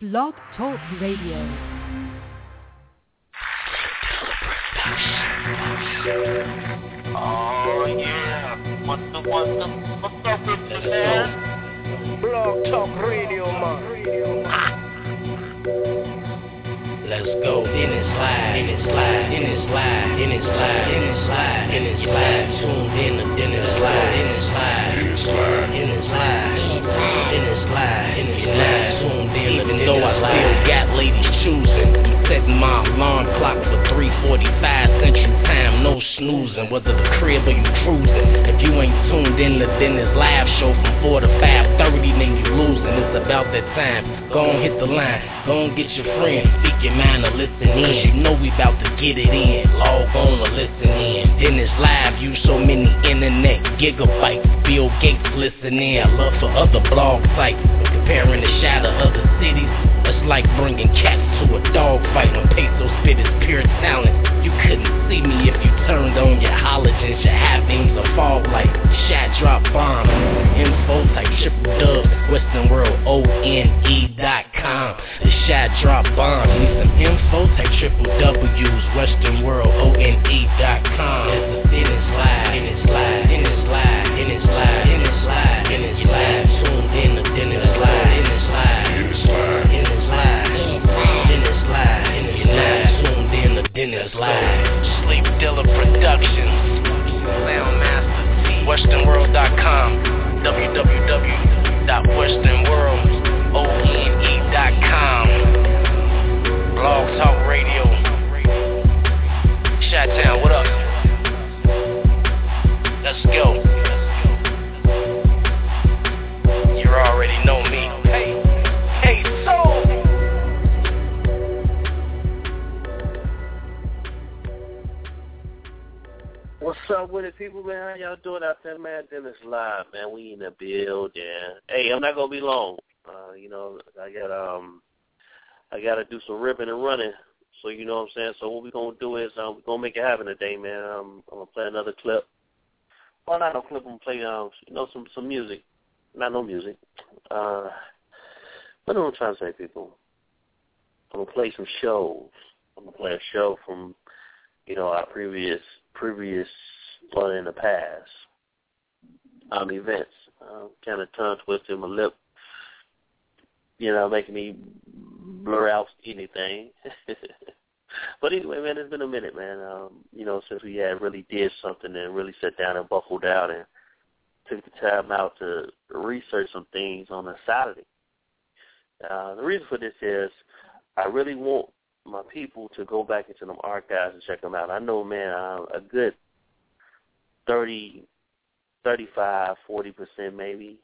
Blog Talk Radio. Oh yeah, what's up with this man? Blog Talk Radio, man. Let's go. In it slide, in it slide, in it slide, in it slide, in it slide, in it slide. Tuned in the dinner slide, in it slide, in it slide, in it slide, in it slide, in it slide. Tuned in. Even though I still got ladies choosing, setting my alarm clock for 3:45 Central Time. No snoozing, whether the crib or you cruising. If you ain't tuned in to Dennis live show from 4 to 5:30, then you losing. It's about that time. Go on, hit the line. Go on, get your friend. Speak your mind or listen in. You know we about to get it in. Log on or listen in. Dennis live use so many internet gigabytes. Bill Gates listen in. I love for other blog sites. Comparing the shadow of the cities. It's like bringing cats to a dog fight. When Peso spit his pure talent, you couldn't see me if you turned on your halogens, your high beams or fog light. Shot drop bombs, info type triple dub, Western World ONE.com. The shot drop bombs, need some info type triple W's, Western World ONE.com. It's a thin and slide, in it slide, in it slide, in it slide, in it slide, in it slide. Tuned in the dinner slide, in it slide, in it slide, in it slide, in it slide, in it slide. Tuned in the dinner slide. Sleep Dealer Productions, Soundmaster T, WesternWorld.com, www.westernworldone.com, Blog Talk Radio, Chi-Town, what up? Let's go. You already know me. Hey, soul. What's up with it, people, man? How y'all doing out there, man? Dennis live, man. We in the building. Hey, I'm not gonna be long. I gotta do some ripping and running. So you know what I'm saying. So what we gonna do is we're gonna make it happen today, man. I'm gonna play another clip. Well, not no clip. I'm gonna play some music. Not no music. What am I trying to say, people? I'm gonna play some shows. I'm gonna play a show from our previous one in the past events. Kind of tongue twisting my lip, making me blur out anything. But anyway, man, it's been a minute, man. Since we had really did something and really sat down and buckled down and took the time out to research some things on a Saturday. The reason for this is I really want my people to go back into them archives and check them out. I know, man, a good 30, 35, 40% maybe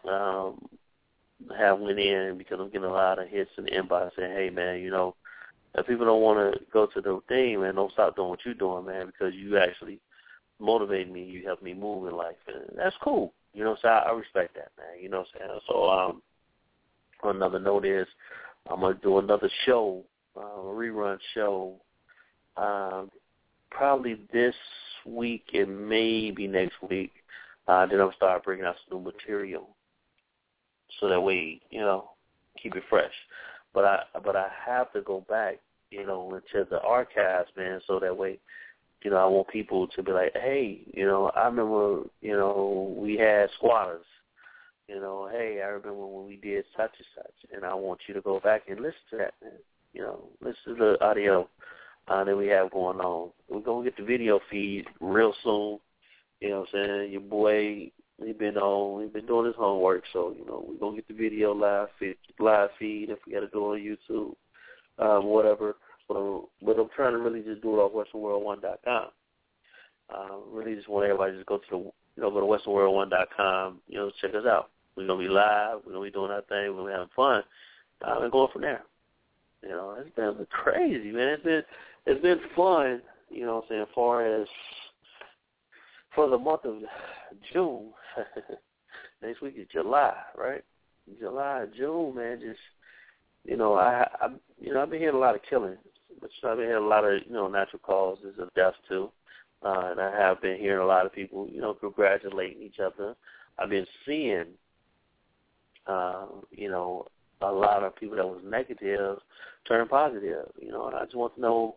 have went in because I'm getting a lot of hits in the inbox saying, hey, man, if people don't want to go to the thing, man, don't stop doing what you're doing, man, because you actually motivate me, you help me move in life. And that's cool. So I respect that, man. You know what I'm saying? So another note is I'm going to do another show, a rerun show, probably this week and maybe next week. Then I'm going to start bringing out some new material so that way, keep it fresh. But I have to go back, into the archives, man, so that way, I want people to be like, hey, I remember, we had squatters. Hey, I remember when we did such and such, and I want you to go back and listen to that, man. Listen to the audio that we have going on. We're going to get the video feed real soon. You know what I'm saying? Your boy, we've been doing his homework, so, we're going to get the video live feed if we got to do it on YouTube, whatever. But I'm trying to really just do it off WesternWorld1.com. Really just want everybody to just go to go to WesternWorld1.com, check us out. We're going to be live. We're going to be doing our thing. We're going to be having fun. And going from there. It's been crazy, man. It's been fun, what I'm saying, as far as for the month of June. Next week is July, right? July, June, man, just, I've been hearing a lot of killings, but I've been hearing a lot of, natural causes of death, too. And I have been hearing a lot of people, congratulating each other. I've been seeing, a lot of people that was negative turn positive, and I just want to know,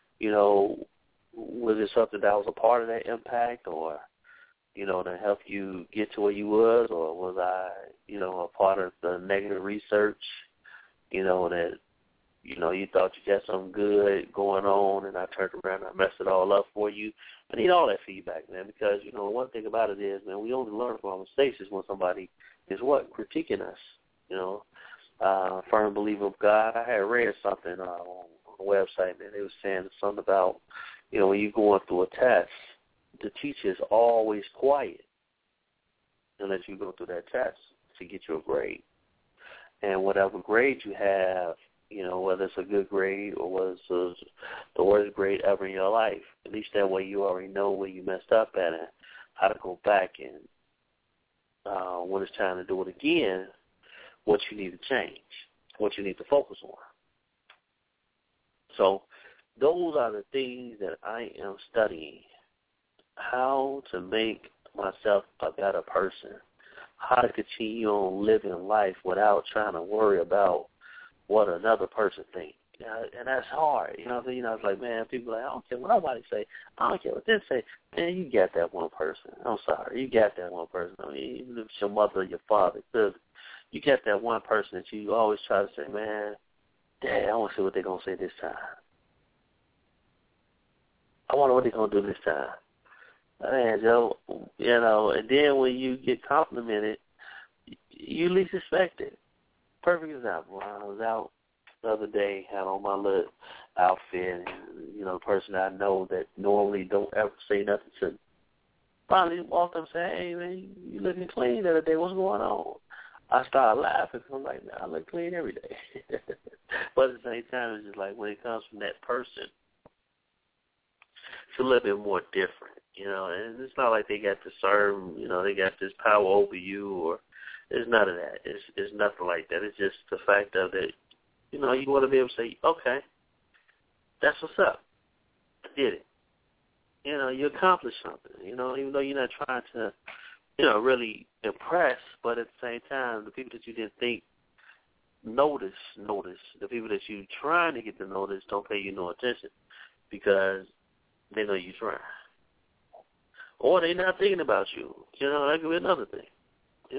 was it something that was a part of that impact, or, to help you get to where you was, or was I, a part of the negative research, that, you thought you got something good going on, and I turned around and I messed it all up for you. I need all that feedback, man, because, one thing about it is, man, we only learn from our mistakes is when somebody is critiquing us, firm believer of God. I had read something on the website, man. They were saying something about, when you're going through a test, the teacher's always quiet unless you go through that test to get your grade. And whatever grade you have, whether it's a good grade or whether it's the worst grade ever in your life, at least that way you already know where you messed up at and how to go back and when it's time to do it again, what you need to change, what you need to focus on. So those are the things that I am studying, how to make myself a better person, how to continue on living life without trying to worry about what another person thinks. And that's hard. It's like, man, people are like, I don't care what nobody say. I don't care what they say. Man, you got that one person. I'm sorry. You got that one person. I mean, even if it's your mother or your father, you got that one person that you always try to say, man, dang, I want to see what they're going to say this time. I wonder what they're going to do this time. Man, Joe, and then when you get complimented, you least expect it. Perfect example. I was out the other day, had on my little outfit, and, the person I know that normally don't ever say nothing to me finally walked up and said, hey, man, you looking clean the other day. What's going on? I started laughing because I'm like, man, I look clean every day. But at the same time, it's just like when it comes from that person, it's a little bit more different, and it's not like they got to serve, they got this power over you, or it's none of that. It's nothing like that. It's just the fact of it, you want to be able to say, okay, that's what's up. I did it. You accomplished something, even though you're not trying to, really impress, but at the same time, the people that you didn't think notice. The people that you're trying to get to notice don't pay you no attention because they know you're trying. Or they're not thinking about you. That could be another thing,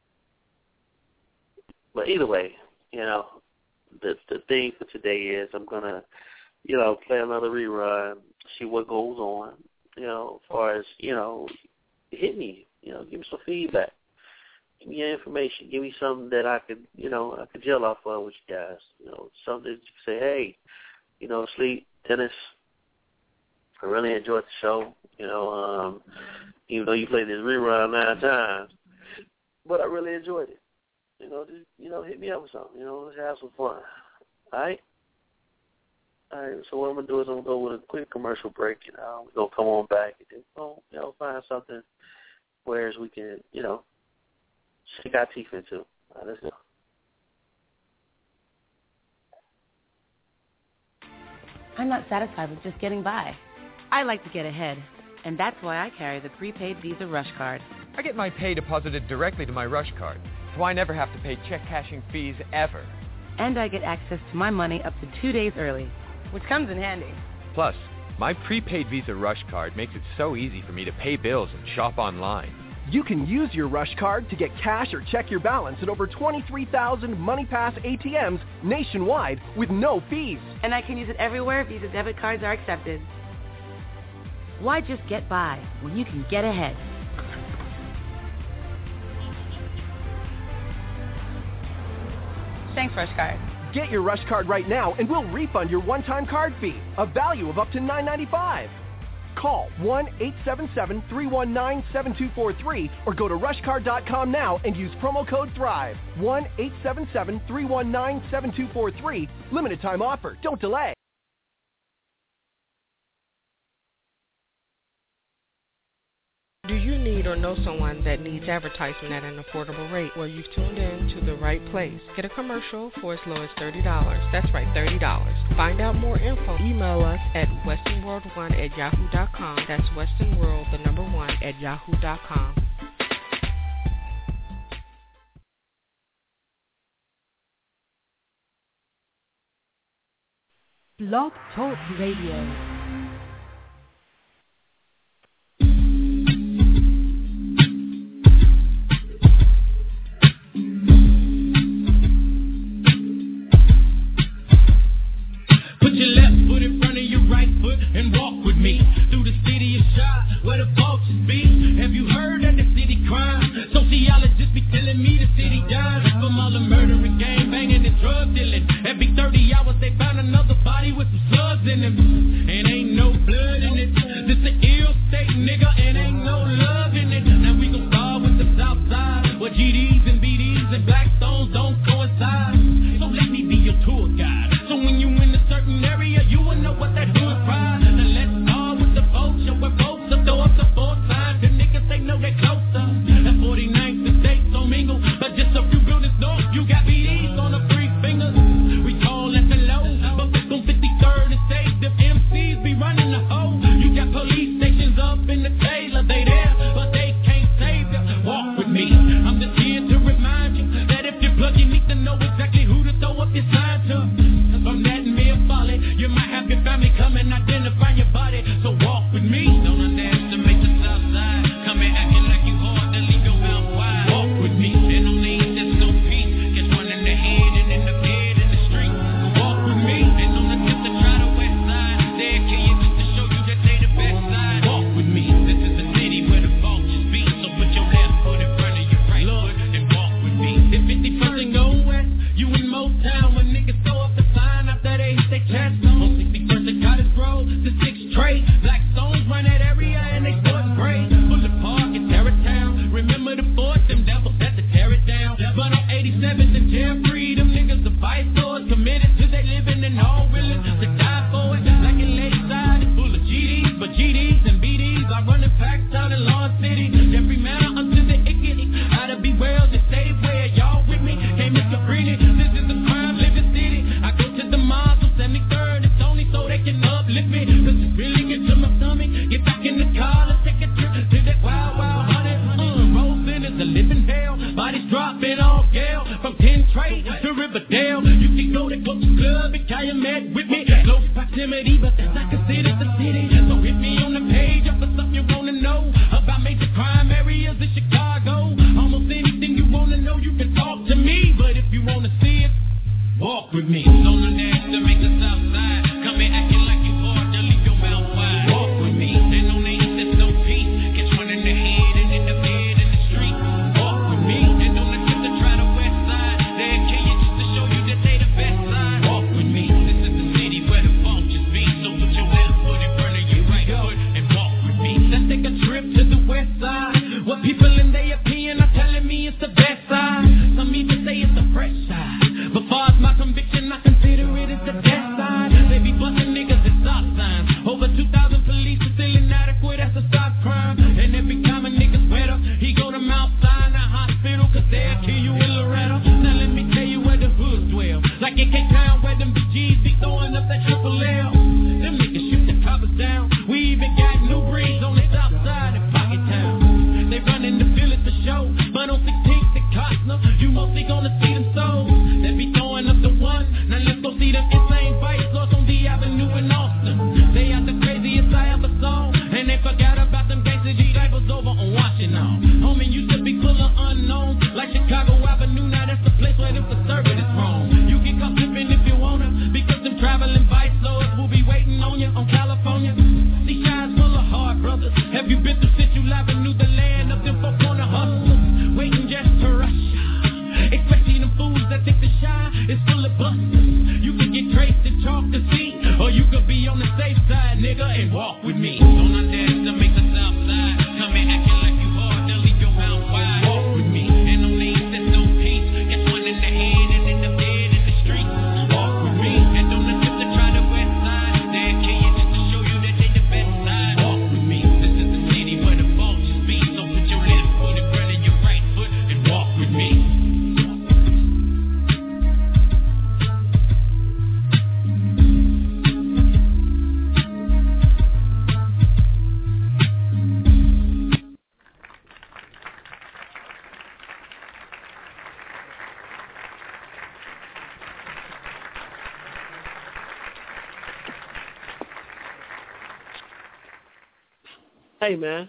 But either way, the thing for today is I'm going to, play another rerun, see what goes on, as far as, hit me, give me some feedback. Give me your information. Give me something that I could, I could gel off of with you guys. Something that you can say, hey, Sleep, Dennis, I really enjoyed the show. Even though you played this rerun 9 times, but I really enjoyed it. Just, hit me up with something. Let's have some fun. All right? All right, so what I'm going to do is I'm going to go with a quick commercial break, we're going to come on back and then, find something whereas we can, sink our teeth into. All right, let's go. I'm not satisfied with just getting by. I like to get ahead, and that's why I carry the prepaid Visa Rush Card. I get my pay deposited directly to my Rush Card, so I never have to pay check cashing fees ever. And I get access to my money up to 2 days early, which comes in handy. Plus, my prepaid Visa Rush Card makes it so easy for me to pay bills and shop online. You can use your Rush Card to get cash or check your balance at over 23,000 MoneyPass ATMs nationwide with no fees. And I can use it everywhere Visa debit cards are accepted. Why just get by when you can get ahead? Thanks, Rush Card. Get your Rush Card right now and we'll refund your one-time card fee, a value of up to $9.95. Call 1-877-319-7243 or go to rushcard.com now and use promo code THRIVE. 1-877-319-7243. Limited time offer. Don't delay. Do you need or know someone that needs advertisement at an affordable rate? Well, you've tuned in to the right place. Get a commercial for as low as $30. That's right, $30. Find out more info. Email us at westonworld1@yahoo.com. That's westonworld, the number 1, @yahoo.com. Blog Talk Radio. Put your left foot in front of your right foot and walk with me through the city of Chi, where the vultures be. Have you heard of the city crime? Sociologists be telling me the city dies from all the murdering, gang banging, and drug dealing. Every 30 hours they find another body with some slugs in them, and ain't no blood in it. This an ill state, nigga, and ain't no love in it. Now we gon' start with the South Side, where GDs and BDs and Blackstones don't coincide. So let me be your tour guide. So when you in a certain area, you will know what that hood pride. Now let's start with the vulture, where folks will throw up the 4 times. The niggas they know they closer. That 49th and states don't mingle, but just a few buildings north, you got BDs on the 3 fingers. We call at the low, but we gon' 53rd and stage. Them MCs be running the hoe. You got police stations up in the Taylor, they there, but they can't save you. Walk with me, I'm just here to remind you that if you plug, you need to know exactly who to throw up your sign to. From that mere folly, you might have your family come and identify your body. So walk with me, don't underestimate the South Side. Come and acting like you hard to leave your mouth wide. Walk with me, and on the east there's no peace. Get one in the head and in the bed in the street. Walk with me, and on the tip to try the west side. They'll kill you just to show you that they the best side. Walk with me, this is the city where the vultures be. So put your left foot in front of your right foot and walk with me. If 51st and go west, you in Motown when niggas throw up the sign after they hit their chest. On 61st and Cottage Road, the 6th Trade. Black Stones run that area and they start spray. Bullet Park and Terrortown. Remember the fort, them devils had to tear it down. But on 87th and Jeffrey, them niggas the vice lords committed to they living and all willing to die for it. Like in Lakeside, it's full of GDs, but GDs and BDs are running packs out in Lawn City. Every man unto the icky, how to be well to stay where y'all with me. Hey, Mr. Greeny, this is a crime living city. I go to the mall on 73rd, it's only so they can uplift me. Cause it really gets to my stomach. Get back in the car, let's take a trip to that wild, wild honey. Roseland is a living hell. Bodies dropping off Gale from 10 Trade to Riverdale. You can go to Coach Club and Calumet with me. Close proximity, but that's not considered the city. So hit me on the page up for something you wanna know about major crime areas in Chicago. Almost anything you wanna know, you can talk to me. But if you wanna see it, walk with me. Don't underestimate the South Side. Come in acting like you hard to leave your mouth wide. Walk with me, and on the east there's no peace. Get one in the head and in the bed in the street. Walk with me, and on the tip to try the west side. They'll kill you just to show you that they the best side. Walk with me, this is the city where the vultures be. So put your left foot in front of your right foot and walk with me. Let's take a trip to the west side. What people in their opinion are telling me it's the best side. Some even say it's the fresh side. But far as my conviction, I consider it as the test side. They be busting niggas at stop signs. Over 2,000 police are still inadequate as a stop crime. And every time a nigga's wetter, he go to Mount Sinai Hospital, cause they'll kill you in Loretta. Now let me tell you where the hoods dwell. Like in K-Town where them BGs be throwing up that triple L. Them niggas shoot the coppers down. We even got new breeds on the south side in Pocket Town. They running the village for show, but on 16th and Costner, you mostly gonna see them souls. They be throwing up the one. Now let's go see them insane vice lords on the avenue in Austin. They are the craziest I ever saw, and they forgot about them gangster disciples over on Washington. Homie used to be full of unknowns, like Chicago Avenue. Now that's the place where them conservatives roam. You get caught slipping if you wanna, because them traveling vice lords will be waiting on you on California. These guys full of hard brothers. Have you been through Central Avenue, the land of them 4 corner hustlers, waiting just to rush? Especially them fools that think the shy is full of busters. You can get traced and chalk to see, or you could be on the safe side, nigga, and walk with me. Don't underestimate the South Side. Come in acting like you hard to leave your mouth wide. Walk with me, and on the east there's no peace. Get one in the head and in the bed in the street. Walk with me, and on the tip to try the west side. They'll kill you just to show you that they the best side. Walk with me, this is the city where the vultures be. So put your left foot in front of your right foot and walk with me. Hey, man.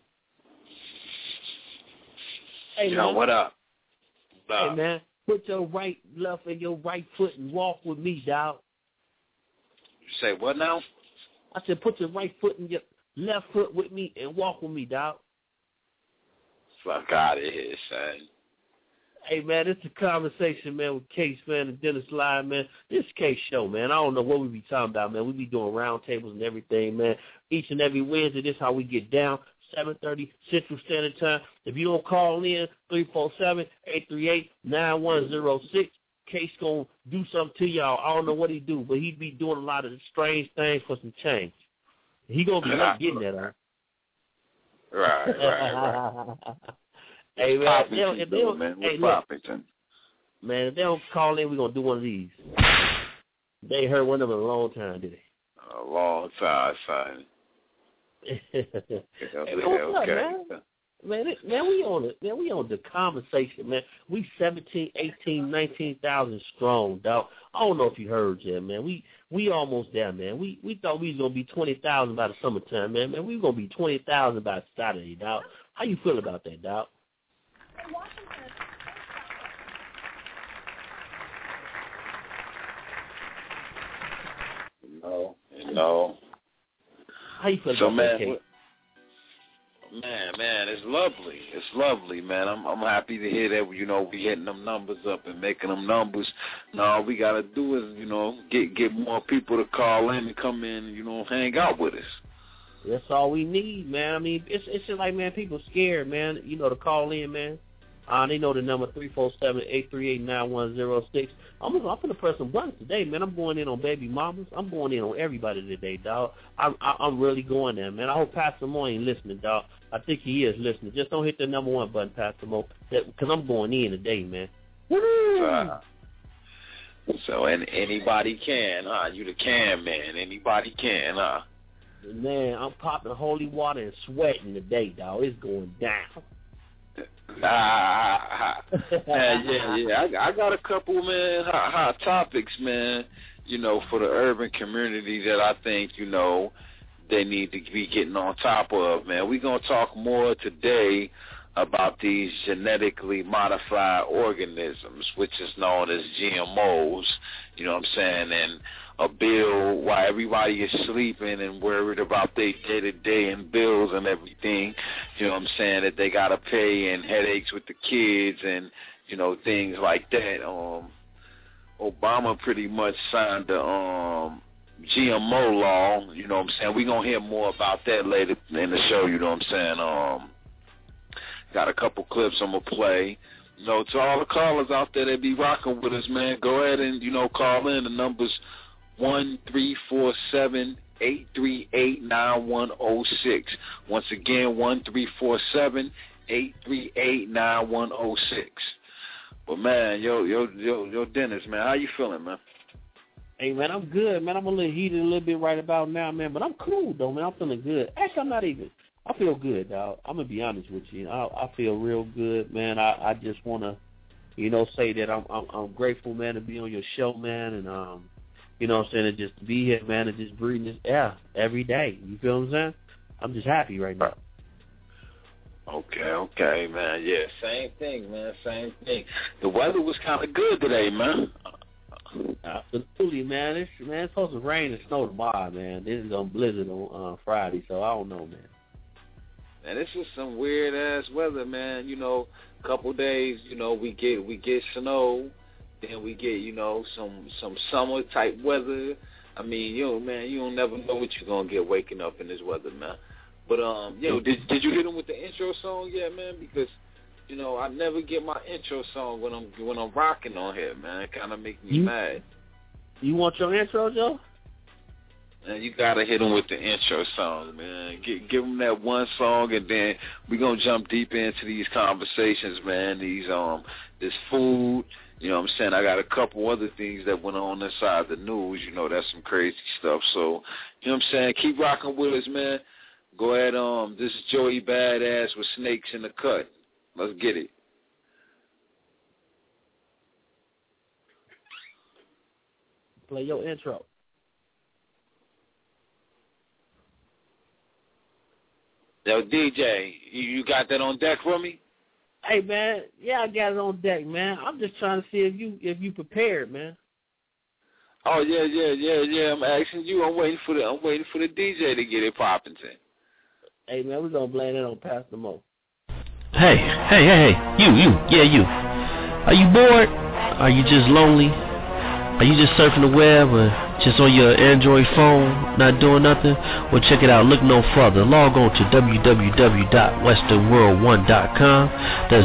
Yo, man. what up? Hey, man. Put your right left and your right foot and walk with me, dog. You say what now? I said put your right foot and your left foot with me and walk with me, dog. Fuck out of here, son. Hey, man, it's a conversation, man, with Case, man, and Dennis Live, man. This Case show, man. I don't know what we be talking about, man. We be doing round tables and everything, man. Each and every Wednesday, this is how we get down, 7:30 Central Standard Time. If you don't call in, 347-838-9106. Case going to do something to y'all. I don't know what he do, but he be doing a lot of strange things for some change. He going to be late getting that, huh? Right. Hey, man, if they don't, man, if they don't call in, we're going to do one of these. They ain't heard one of them in a long time, did they? A long time, son. Hey, what's up, man? Man, we on the conversation, man. We 17, 18, 19,000 strong, dog. I don't know if you heard yet, man. We almost there, man. We thought we was gonna be 20,000 by the summertime, man. Man, we gonna be 20,000 by Saturday, dog. How you feel about that, dog? No. How you feel about that, Kate? Man, it's lovely. It's lovely, man. I'm happy to hear that, we hitting them numbers up and making them numbers. Now, all we got to do is, get more people to call in and come in and, hang out with us. That's all we need, man. I mean, it's just like, man, people scared, man, to call in, man. They know the number 347-838-9106. I'm gonna press some buttons today, man. I'm going in on baby mamas. I'm going in on everybody today, dog. I'm really going there, man. I hope Pastor Mo ain't listening, dog. I think he is listening. Just don't hit the number 1 button, Pastor Mo, because I'm going in today, man. So anybody can, huh? You the can man. Anybody can, huh? Man, I'm popping holy water and sweating today, dog. It's going down. Yeah. I got a couple, man, hot topics, man, for the urban community that I think, they need to be getting on top of, man. We're going to talk more today about these genetically modified organisms, which is known as GMOs, you know what I'm saying, and a bill while everybody is sleeping and worried about their day-to-day and bills and everything, you know what I'm saying, that they got to pay and headaches with the kids and, things like that. Obama pretty much signed the GMO law, you know what I'm saying. We're going to hear more about that later in the show, you know what I'm saying. Got a couple clips I'm going to play. To all the callers out there that be rocking with us, man, go ahead and, call in. The number's 1-347-838-9106. Once again, 1-347-838-9106. But, man, yo, Dennis, man, how you feeling, man? Hey, man, I'm good, man. I'm a little heated a little bit right about now, man, but I'm cool, though, man. I'm feeling good. Actually, I feel good, dog. I'm going to be honest with you. I feel real good, man. I just want to, say that I'm grateful, man, to be on your show, man, and, you know what I'm saying, and just to be here, man, and just breathing this air every day. You feel what I'm saying? I'm just happy right now. Okay, man. Yeah, same thing, man, same thing. The weather was kind of good today, man. Absolutely, man. It's supposed to rain and snow tomorrow, man. This is going to blizzard on Friday, so I don't know, man. And this is some weird ass weather, man. A couple days, we get snow, then we get, some summer type weather. I mean, man, you don't never know what you're gonna get waking up in this weather, man. But did you hit him with the intro song yet, man? Because I never get my intro song when I'm rocking on here, man. It kind of makes me mad. You want your intro, Joe? And you gotta hit them with the intro song, man. Give them that one song, and then we gonna jump deep into these conversations, man. This food, you know what I'm saying. I got a couple other things that went on inside the news. That's some crazy stuff. So, you know what I'm saying. Keep rocking with us, man. Go ahead. This is Joey Badass with Snakes in the Cut. Let's get it. Play your intro. Yo, DJ, you got that on deck for me? Hey, man, yeah, I got it on deck, man. I'm just trying to see if you prepared, man. Oh yeah. I'm asking you. I'm waiting for the DJ to get it popping. Hey, man, we're gonna blame that on Pastor Mo. Hey, you. Are you bored? Are you just lonely? Are you just surfing the web or just on your Android phone, not doing nothing? Well, check it out. Look no further. Log on to www.westernworld1.com. That's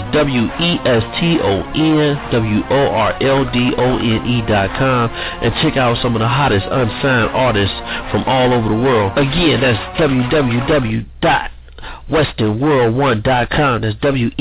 WESTONWORLDONE.com, and check out some of the hottest unsigned artists from all over the world. Again, that's www.westernworld1.com. That's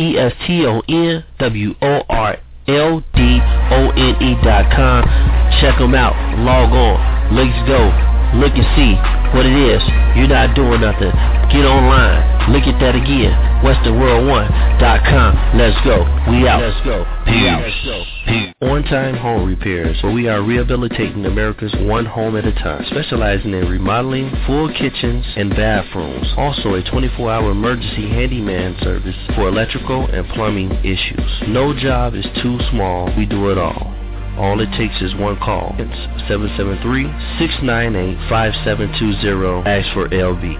WESTONWORLDONE.com. Check them out. Log on. Let's go. Look and see what it is. You're not doing nothing. Get online. Look at that again. WesternWorld1.com. Let's go. We out. Let's go. Peace. On-Time Home Repairs, where we are rehabilitating America's one home at a time, specializing in remodeling full kitchens and bathrooms. Also a 24-hour emergency handyman service for electrical and plumbing issues. No job is too small. We do it all. All it takes is one call. It's 773-698-5720. Ask for LB.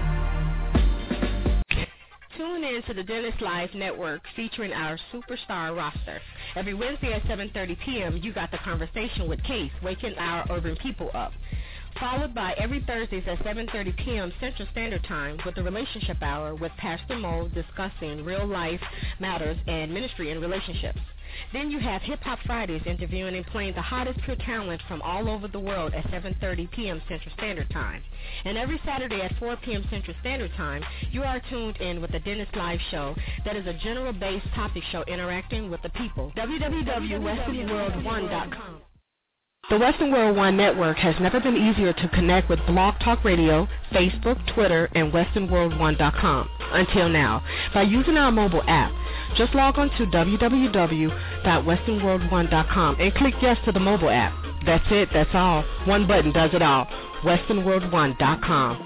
Tune in to the Dennis Live Network featuring our superstar roster. Every Wednesday at 7:30 p.m., you got the conversation with Case, waking our urban people up. Followed by every Thursdays at 7:30 p.m. Central Standard Time with the Relationship Hour with Pastor Mo discussing real life matters and ministry and relationships. Then you have Hip Hop Fridays interviewing and playing the hottest pure talent from all over the world at 7:30 p.m. Central Standard Time. And every Saturday at 4 p.m. Central Standard Time, you are tuned in with the Dennis Live Show that is a general-based topic show interacting with the people. www.westernworld1.com. The Western World One Network has never been easier to connect with Blog Talk Radio, Facebook, Twitter, and westernworld1.com until now by using our mobile app. Just log on to www.westernworld1.com and click yes to the mobile app. That's it. That's all. One button does it all. westernworld1.com.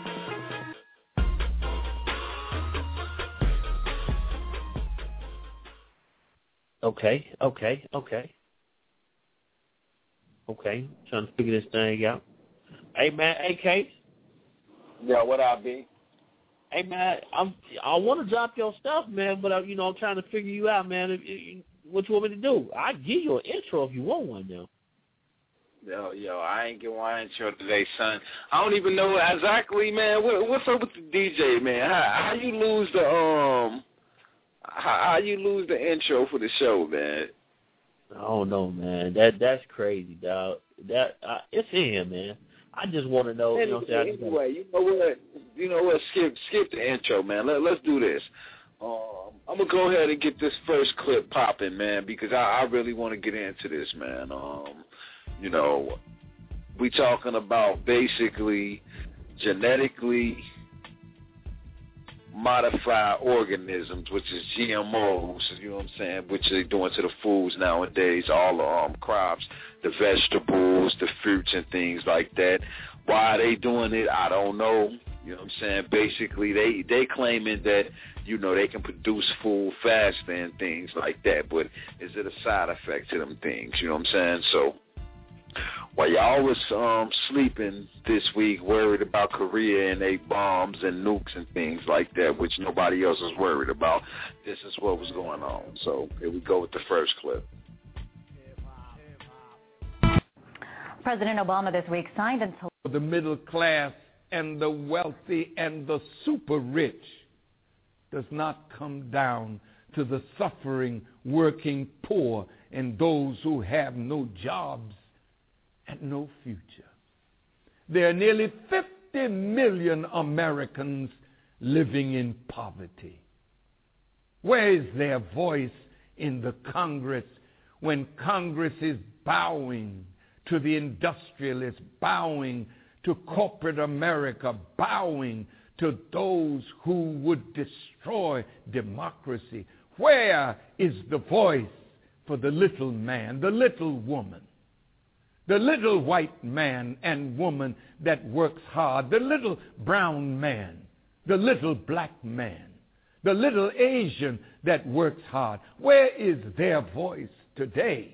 Okay. Trying to figure this thing out. Hey, man. Hey, Case. Yeah, what up, B? Hey, man, I want to drop your stuff, man, but, I'm trying to figure you out, man. What you want me to do? I'll give you an intro if you want one now. Yo, I ain't getting one intro today, son. I don't even know exactly, man. What's up with the DJ, man? How you lose the how you lose the intro for the show, man? I don't know, man. That's crazy, dog. It's in here, man. I just want to know. Anyway, you know what? Skip the intro, man. Let's do this. I'm gonna go ahead and get this first clip popping, man, because I really want to get into this, man. We talking about basically genetically modified organisms, which is GMOs, you know what I'm saying, which they're doing to the foods nowadays, all the crops, the vegetables, the fruits and things like that. Why are they doing it? I don't know. You know what I'm saying? Basically, they claiming that, they can produce food faster and things like that, but is it a side effect to them things? You know what I'm saying? So while y'all was sleeping this week, worried about Korea and they bombs and nukes and things like that, which nobody else is worried about, this is what was going on. So here we go with the first clip. President Obama this week signed into the middle class and the wealthy and the super rich does not come down to the suffering working poor and those who have no jobs and no future. There are nearly 50 million Americans living in poverty. Where is their voice in the Congress when Congress is bowing to the industrialists, bowing to corporate America, bowing to those who would destroy democracy? Where is the voice for the little man, the little woman, the little white man and woman that works hard, the little brown man, the little black man? the little Asian that works hard. Where is their voice today?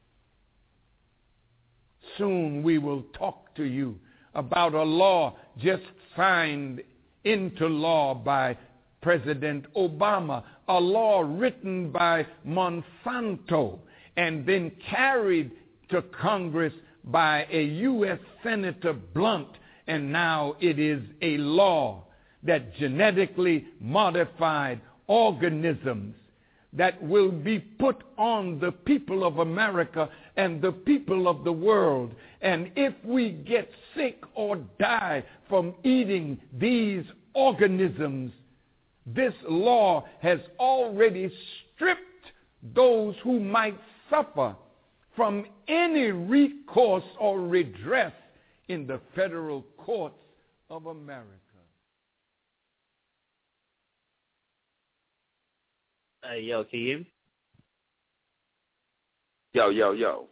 Soon we will talk to you about a law just signed into law by President Obama, a law written by Monsanto and then carried to Congress by a U.S. Senator Blunt, and now it is a law that genetically modified organisms that will be put on the people of America and the people of the world. And if we get sick or die from eating these organisms, this law has already stripped those who might suffer from any recourse or redress in the federal courts of America. Hey, yo, can you hear me? Yo.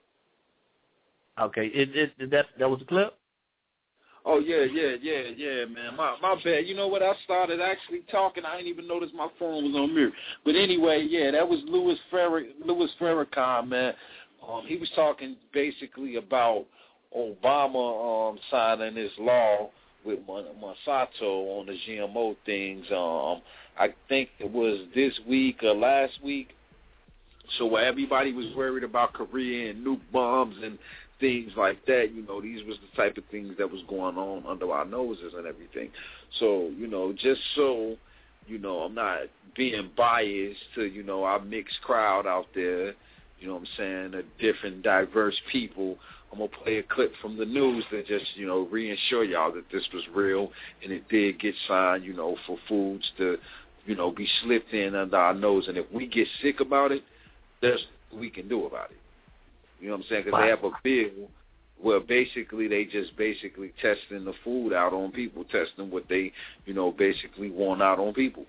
Okay, that was the clip? Oh, yeah, man. My bad. You know what? I started actually talking. I didn't even notice my phone was on mute. But anyway, yeah, that was Louis Farrakhan, man. He was talking basically about Obama signing this law with Monsanto on the GMO things. I think it was this week or last week. So where everybody was worried about Korea and nuke bombs and things like that, you know, these was the type of things that was going on under our noses and everything. So, you know, just so, you know, I'm not being biased to, you know, our mixed crowd out there, you know what I'm saying, a different, diverse people, I'm going to play a clip from the news that just, you know, reassure y'all that this was real and it did get signed, you know, for foods to, you know, be slipped in under our nose. And if we get sick about it, there's what we can do about it. You know what I'm saying? Because they have a bill where basically they just basically testing the food out on people, testing what they, you know, basically want out on people.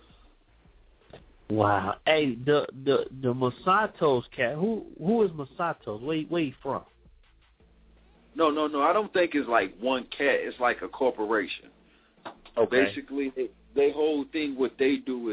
Wow. Hey, the Monsanto's cat, who is Monsanto's? Where he from? No. I don't think it's like one cat. It's like a corporation. Okay. Basically, they whole thing, what they do is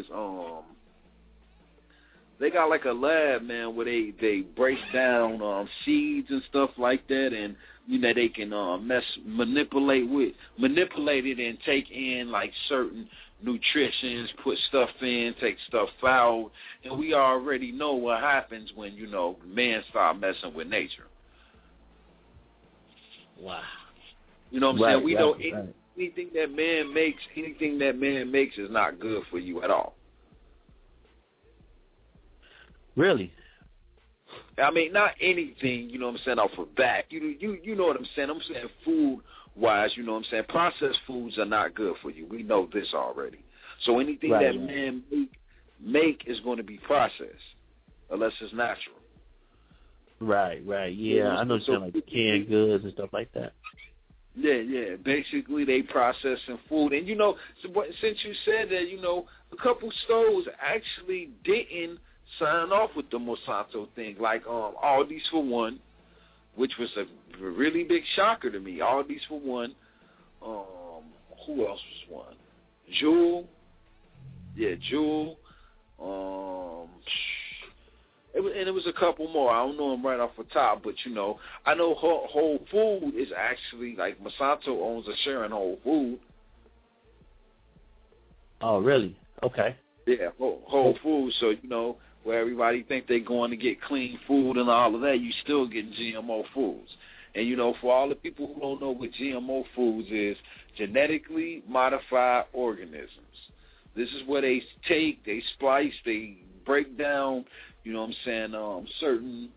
they got like a lab, man, where they break down seeds and stuff like that, and you know they can manipulate it and take in like certain nutritions, put stuff in, take stuff out, and we already know what happens when, you know, man start messing with nature. Wow. You know what I'm saying? We know right. anything that man makes is not good for you at all. Really? I mean, not anything, you know what I'm saying, off of back. You know what I'm saying? I'm saying food-wise, you know what I'm saying? Processed foods are not good for you. We know this already. So anything that man make is going to be processed, unless it's natural. Right. Yeah, I know you're saying like canned goods and stuff like that. Yeah. Basically, they processing food. And, you know, since you said that, you know, a couple stores actually didn't sign off with the Monsanto thing. Like Aldi's for one, which was a really big shocker to me. Aldi's for one. Who else was one? Jewel. Yeah, Jewel. It was a couple more. I don't know them right off the top, but, you know, I know Whole Food is actually, like, Monsanto owns a share in Whole Food. Oh, really? Okay. Yeah, Whole Food. So, you know, where everybody think they're going to get clean food and all of that, you still getting GMO foods. And, you know, for all the people who don't know what GMO foods is, genetically modified organisms. This is where they take, they splice, they break down, you know what I'm saying, certain,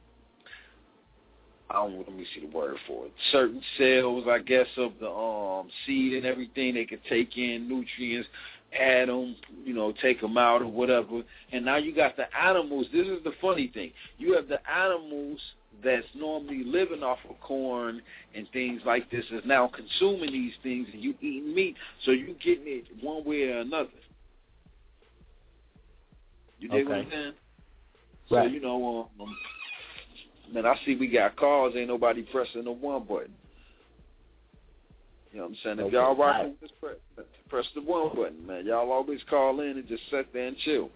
let me see the word for it, certain cells, I guess, of the seed and everything. They can take in nutrients, add them, you know, take them out or whatever. And now you got the animals. This is the funny thing. You have the animals that's normally living off of corn and things like this is now consuming these things, and you eating meat, so you getting it one way or another. You dig what I'm saying? So, you know, man, I see we got calls. Ain't nobody pressing the one button. You know what I'm saying? If y'all rocking, just press the 1 button, man. Y'all always call in and just sit there and chill.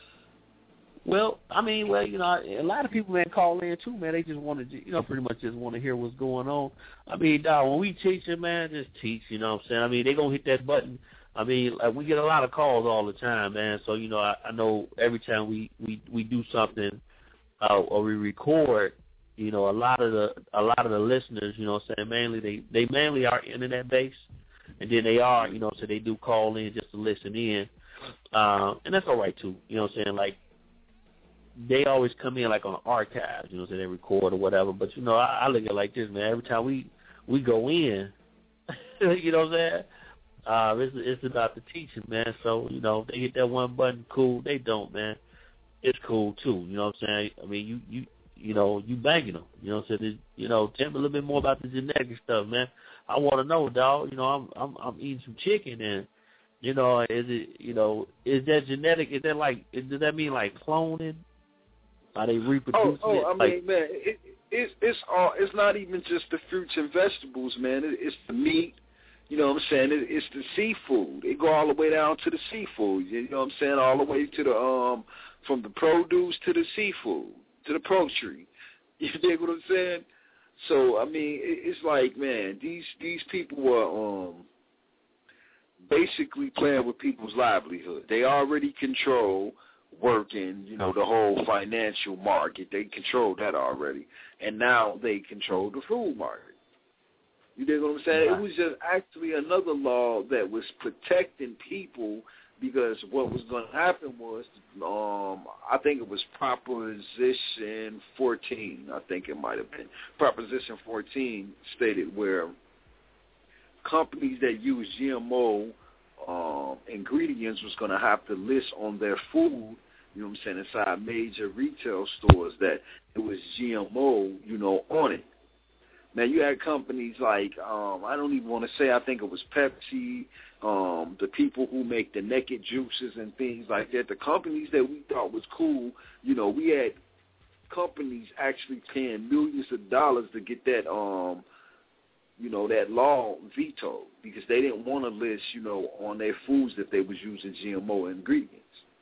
Well, I mean, you know, a lot of people, man, call in too, man. They just want to, you know, pretty much just want to hear what's going on. I mean, when we teach them, man, just teach, you know what I'm saying? I mean, they going to hit that button. I mean, we get a lot of calls all the time, man. So, you know, I know every time we do something or we record, you know, a lot of the listeners, you know what I'm saying, mainly they mainly are internet based, and then they are, you know, so they do call in just to listen in. And that's all right too. You know what I'm saying? Like, they always come in like on archives, you know, so they record or whatever. But, you know, I look at it like this, man. Every time we go in, you know what I'm saying? It's about the teaching, man. So, you know, if they hit that 1 button, cool. They don't, man. It's cool too. You know what I'm saying? I mean, you know, you banging them. You know what I'm saying? You know, tell me a little bit more about the genetic stuff, man. I want to know, dog. You know, I'm eating some chicken, and you know, is it, you know, is that genetic? Is that like, does that mean like cloning? Are they reproducing it? I mean, man, it's not even just the fruits and vegetables, man. It's the meat. You know what I'm saying? It's the seafood. It go all the way down to the seafood. You know what I'm saying? All the way to the from the produce to the seafood to the poultry. You dig what I'm saying? So I mean, it's like, man, these people are basically playing with people's livelihood. They already control working, you know, the whole financial market. They control that already, and now they control the food market. You dig what I'm saying? Right. It was just actually another law that was protecting people, because what was going to happen was, I think it was Proposition 14, I think it might have been. Proposition 14 stated where companies that use GMO ingredients was going to have to list on their food, you know what I'm saying, inside major retail stores that it was GMO, you know, on it. Now, you had companies like, I don't even want to say, I think it was Pepsi, the people who make the naked juices and things like that, the companies that we thought was cool, you know, we had companies actually paying millions of dollars to get that, you know, that law vetoed, because they didn't want to list, you know, on their foods that they was using GMO ingredients.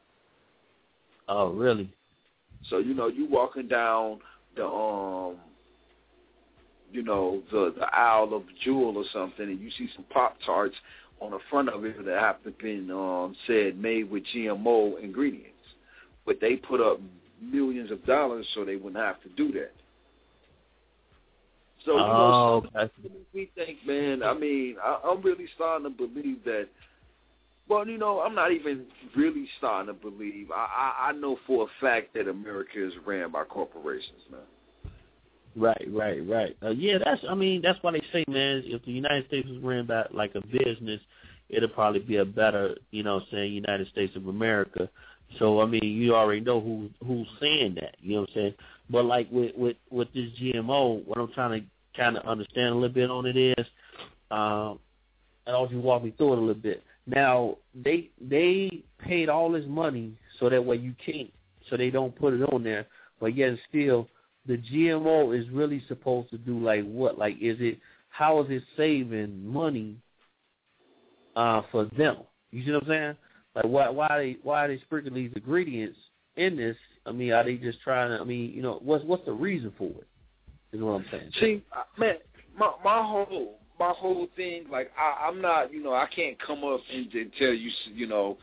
Oh, really? So, you know, you walking down the, you know, the aisle of Jewel or something, and you see some Pop-Tarts on the front of it that have to been said made with GMO ingredients. But they put up millions of dollars so they wouldn't have to do that. So, you know, we think, man, I mean, I'm really starting to believe that, well, you know, I'm not even really starting to believe. I know for a fact that America is ran by corporations, man. Right. Yeah, that's why they say, man, if the United States was ran by like a business, it'll probably be a better, you know, saying United States of America. So I mean, you already know who's saying that, you know what I'm saying? But like with this GMO, what I'm trying to kind of understand a little bit on it is, and I'll just walk me through it a little bit. Now they paid all this money so that way you can't, so they don't put it on there, but yet still, the GMO is really supposed to do like what? Like, how is it saving money for them? You see what I'm saying? Like, why are they sprinkling these ingredients in this? I mean, are they just trying to? I mean, you know, what's the reason for it? Is what I'm saying. See, man, my whole thing, like, I'm not, you know, I can't come up and tell you, you know,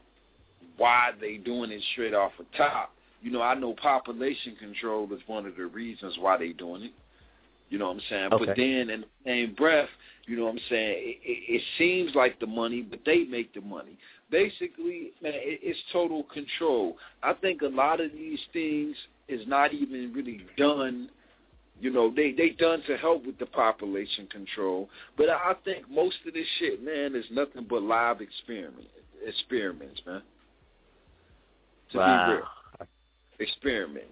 why they doing it straight off the top. You know, I know population control is one of the reasons why they doing it. You know what I'm saying? Okay. But then in the same breath, you know what I'm saying, it seems like the money, but they make the money. Basically, man, it's total control. I think a lot of these things is not even really done. You know, they done to help with the population control. But I think most of this shit, man, is nothing but live experiments, man. To be real. Experiments.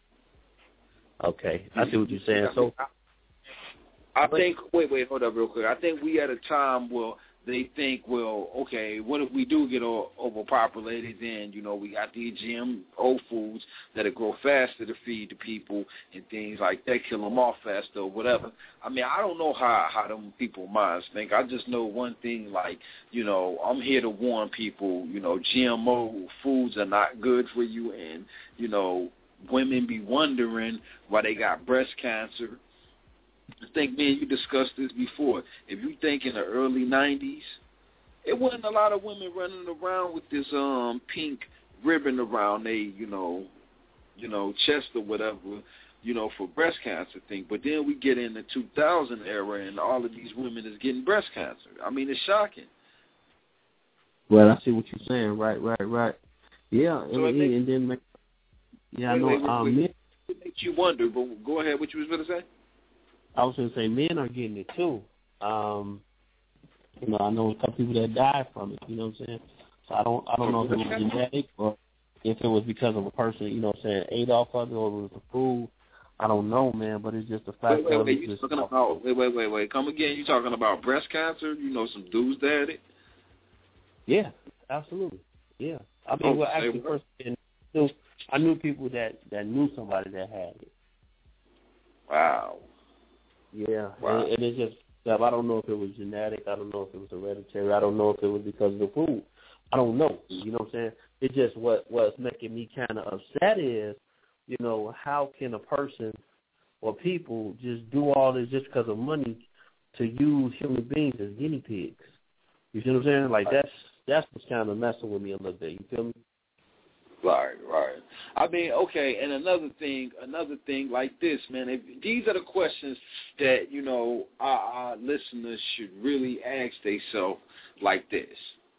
Okay, I see what you're saying. So, I think. Wait, hold up, real quick. I think we at a time where they think, well, okay, what if we do get overpopulated? Then, you know, we got these GMO foods that'll grow faster to feed the people and things like that, kill them off faster or whatever. I mean, I don't know how them people minds think. I just know one thing, like, you know, I'm here to warn people, you know, GMO foods are not good for you, and, you know, women be wondering why they got breast cancer. I think, man, you discussed this before. If you think in the early 90s, it wasn't a lot of women running around with this pink ribbon around their, you know, chest or whatever, you know, for breast cancer thing. But then we get in the 2000 era, and all of these women is getting breast cancer. I mean, it's shocking. Well, I see what you're saying. Right. Yeah, so and then, yeah, I know. It makes you wonder, but go ahead. What you was going to say? I was going to say men are getting it too. You know, I know a couple people that died from it. You know what I'm saying? So I don't know if it was genetic or if it was because of a person, you know what I'm saying, ate off of it, or it was the food. I don't know, man, but it's just a fact. Wait. You talking about? Wait. Come again? You talking about breast cancer? You know, some dudes that had it? Yeah, absolutely. Yeah. I mean, well, actually, first, I knew people that knew somebody that had it. Wow. Yeah, wow. And it's just stuff. I don't know if it was genetic. I don't know if it was hereditary. I don't know if it was because of the food. I don't know. You know what I'm saying? It's just what's making me kind of upset is, you know, how can a person or people just do all this just because of money to use human beings as guinea pigs? You see what I'm saying? Like, that's what's kind of messing with me a little bit. You feel me? Right. I mean, okay, and another thing like this, man, these are the questions that, you know, our listeners should really ask themselves like this.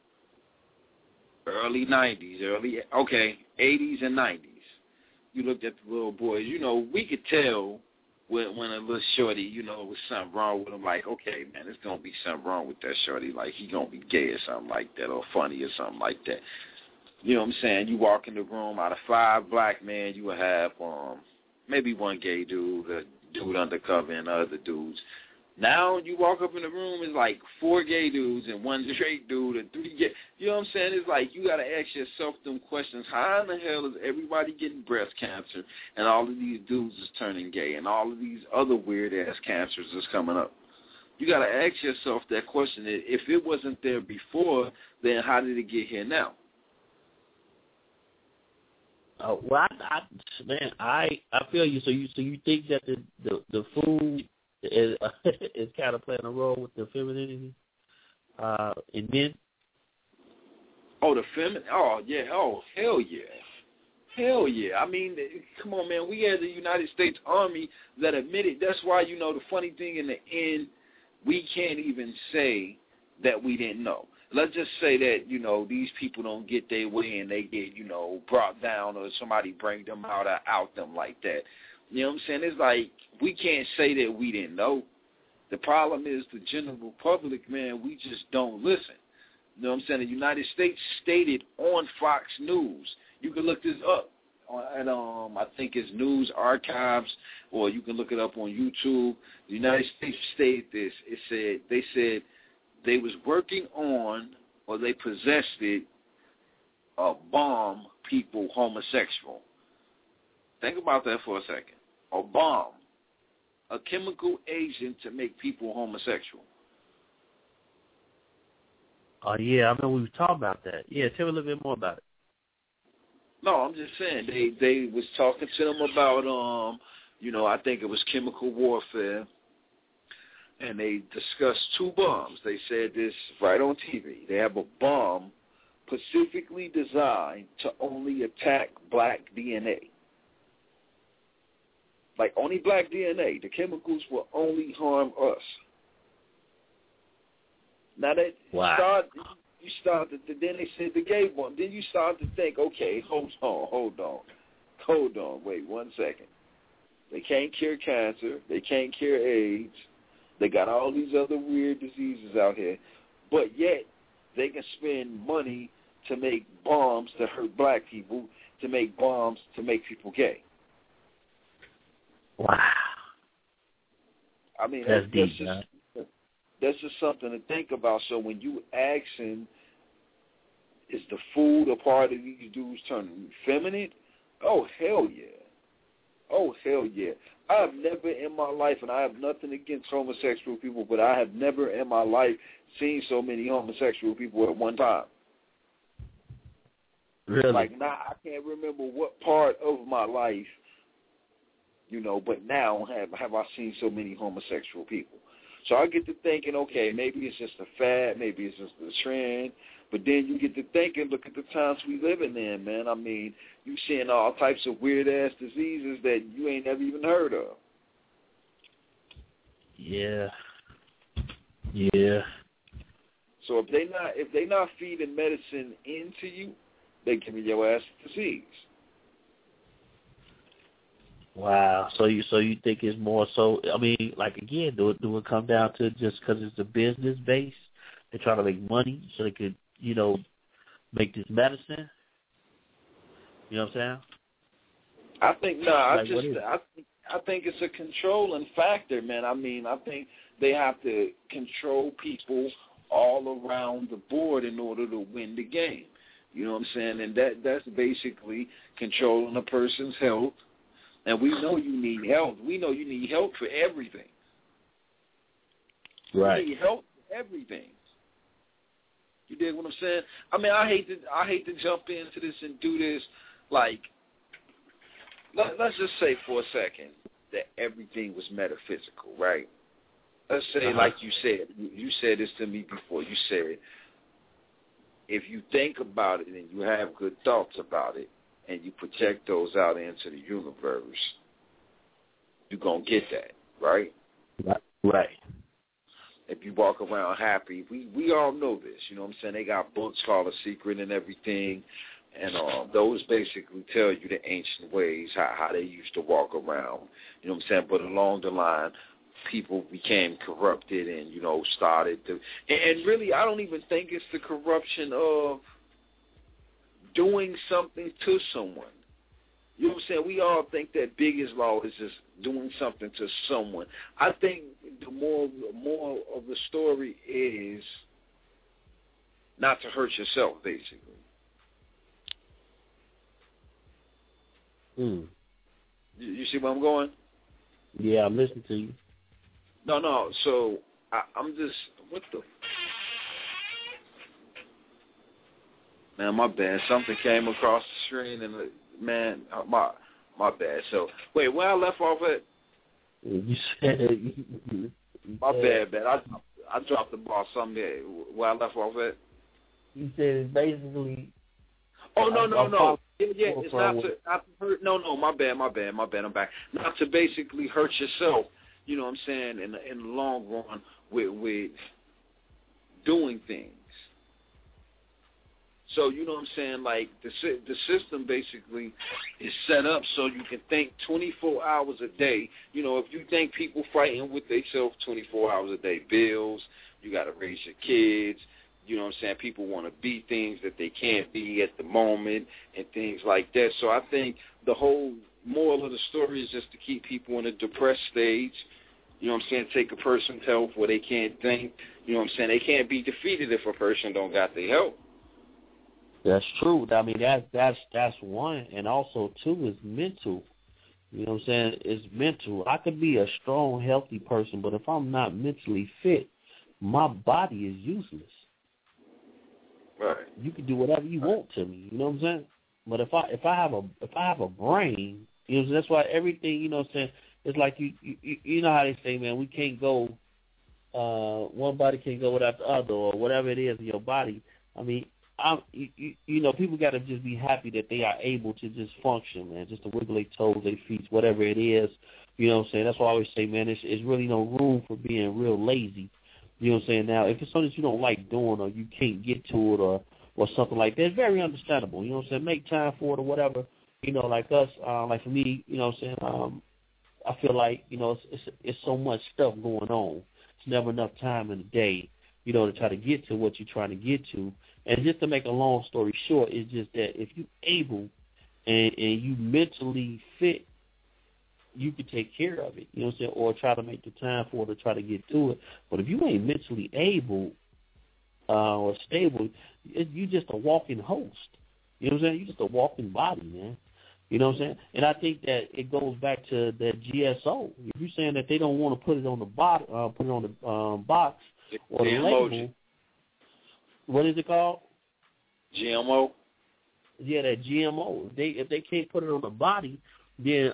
Early 90s, 80s and 90s. You looked at the little boys, you know, we could tell when a little shorty, you know, was something wrong with him, like, okay, man, there's going to be something wrong with that shorty, like he going to be gay or something like that, or funny or something like that. You know what I'm saying? You walk in the room, out of 5 black men, you will have maybe one gay dude, a dude undercover, and other dudes. Now you walk up in the room, it's like 4 gay dudes and 1 straight dude and 3 gay. You know what I'm saying? It's like you got to ask yourself them questions. How in the hell is everybody getting breast cancer and all of these dudes is turning gay and all of these other weird-ass cancers is coming up? You got to ask yourself that question. If it wasn't there before, then how did it get here now? Well, I feel you. So you think that the food is kind of playing a role with the femininity in men? Oh, the feminine? Oh, yeah. Oh, hell yeah. Hell yeah. I mean, come on, man. We had the United States Army that admitted. That's why, you know, the funny thing in the end, we can't even say that we didn't know. Let's just say that, you know, these people don't get their way and they get, you know, brought down or somebody bring them out or out them like that. You know what I'm saying? It's like we can't say that we didn't know. The problem is the general public, man, we just don't listen. You know what I'm saying? The United States stated on Fox News. You can look this up at, I think it's News Archives, or you can look it up on YouTube. The United States stated this. They said they was working on, or they possessed it, a bomb people homosexual. Think about that for a second. A bomb, a chemical agent to make people homosexual. Oh, yeah, I know we were talking about that. Yeah, tell me a little bit more about it. No, I'm just saying, they was talking to them about, you know, I think it was chemical warfare, and they discussed 2 bombs. They said this right on TV. They have a bomb specifically designed to only attack black DNA. Like, only black DNA. The chemicals will only harm us. Now that you start, then they said the gay bomb. Then you start to think, okay, hold on, wait 1 second. They can't cure cancer. They can't cure AIDS. They got all these other weird diseases out here, but yet they can spend money to make bombs to hurt black people, to make bombs to make people gay. Wow. I mean, that's deep, just, that's just something to think about. So when you asking, is the food a part of these dudes turning effeminate? Oh, hell yeah. Oh, hell yeah. I have never in my life, and I have nothing against homosexual people, but I have never in my life seen so many homosexual people at one time. Really? Like, I can't remember what part of my life, but now have I seen so many homosexual people. So I get to thinking, okay, maybe it's just a fad, maybe it's just a trend, but then you get to thinking, look at the times we living in, man. I mean, you seeing all types of weird-ass diseases that you ain't never even heard of. Yeah. Yeah. So if they not feeding medicine into you, they giving your ass disease. Wow. So you think it's more so? I mean, like again, do it come down to just because it's a business base? They're trying to make money so they could, make this medicine. You know what I'm saying? I think I think it's a controlling factor, man. I mean, I think they have to control people all around the board in order to win the game. You know what I'm saying? And that's basically controlling a person's health. And we know you need health. We know you need help for everything. Right. You need help for everything. You dig what I'm saying? I mean, I hate to jump into this and do this. Like, let's just say for a second that everything was metaphysical, right? Let's say, like you said this to me before. You said, if you think about it and you have good thoughts about it and you project those out into the universe, you're going to get that, right? Right. If you walk around happy, we all know this, you know what I'm saying? They got books called The Secret and everything, and those basically tell you the ancient ways, how they used to walk around, you know what I'm saying? But along the line, people became corrupted and, started to, and really I don't even think it's the corruption of doing something to someone. You know what I'm saying? We all think that biggest law is just doing something to someone. I think the more of the story is not to hurt yourself, basically. You see where I'm going? Yeah, I'm listening to you. No. So I'm just, what the? Man, my bad. Something came across the screen, and man, my bad. So wait, where I left off at? You said. My bad, man. I dropped the ball. Something where I left off at. You said it's basically. Oh no. Yeah, it's not to hurt. No, my bad. I'm back. Not to basically hurt yourself. You know what I'm saying? In the long run, with doing things. So, you know what I'm saying, like, the system basically is set up so you can think 24 hours a day. You know, if you think people fighting with themselves 24 hours a day, bills, you got to raise your kids, you know what I'm saying, people want to be things that they can't be at the moment and things like that. So I think the whole moral of the story is just to keep people in a depressed stage, you know what I'm saying, take a person's health where they can't think, you know what I'm saying, they can't be defeated if a person don't got their help. That's true. I mean, that's one, and also two is mental. You know what I'm saying? It's mental. I could be a strong, healthy person, but if I'm not mentally fit, my body is useless. Right. You can do whatever you want to me. You know what I'm saying? But if I have a brain, you know, that's why everything. You know what I'm saying? It's like you know how they say, man, we can't go. One body can't go without the other, or whatever it is in your body. I mean. You know, people got to just be happy that they are able to just function, man, just to wiggle their toes, their feet, whatever it is. You know what I'm saying? That's why I always say, man, it's really no room for being real lazy. You know what I'm saying? Now, if it's something that you don't like doing or you can't get to it or something like that, it's very understandable. You know what I'm saying? Make time for it or whatever. You know, like us, like for me, you know what I'm saying? I feel like, you know, it's so much stuff going on. It's never enough time in the day, you know, to try to get to what you're trying to get to. And just to make a long story short, it's just that if you're able and you mentally fit, you could take care of it, you know what I'm saying, or try to make the time for it to try to get through it. But if you ain't mentally able or stable, you just a walking host. You know what I'm saying? You're just a walking body, man. You know what I'm saying? And I think that it goes back to that GSO. If you're saying that they don't want to put it on the box or the label, what is it called? GMO. Yeah, that GMO. If they can't put it on the body, then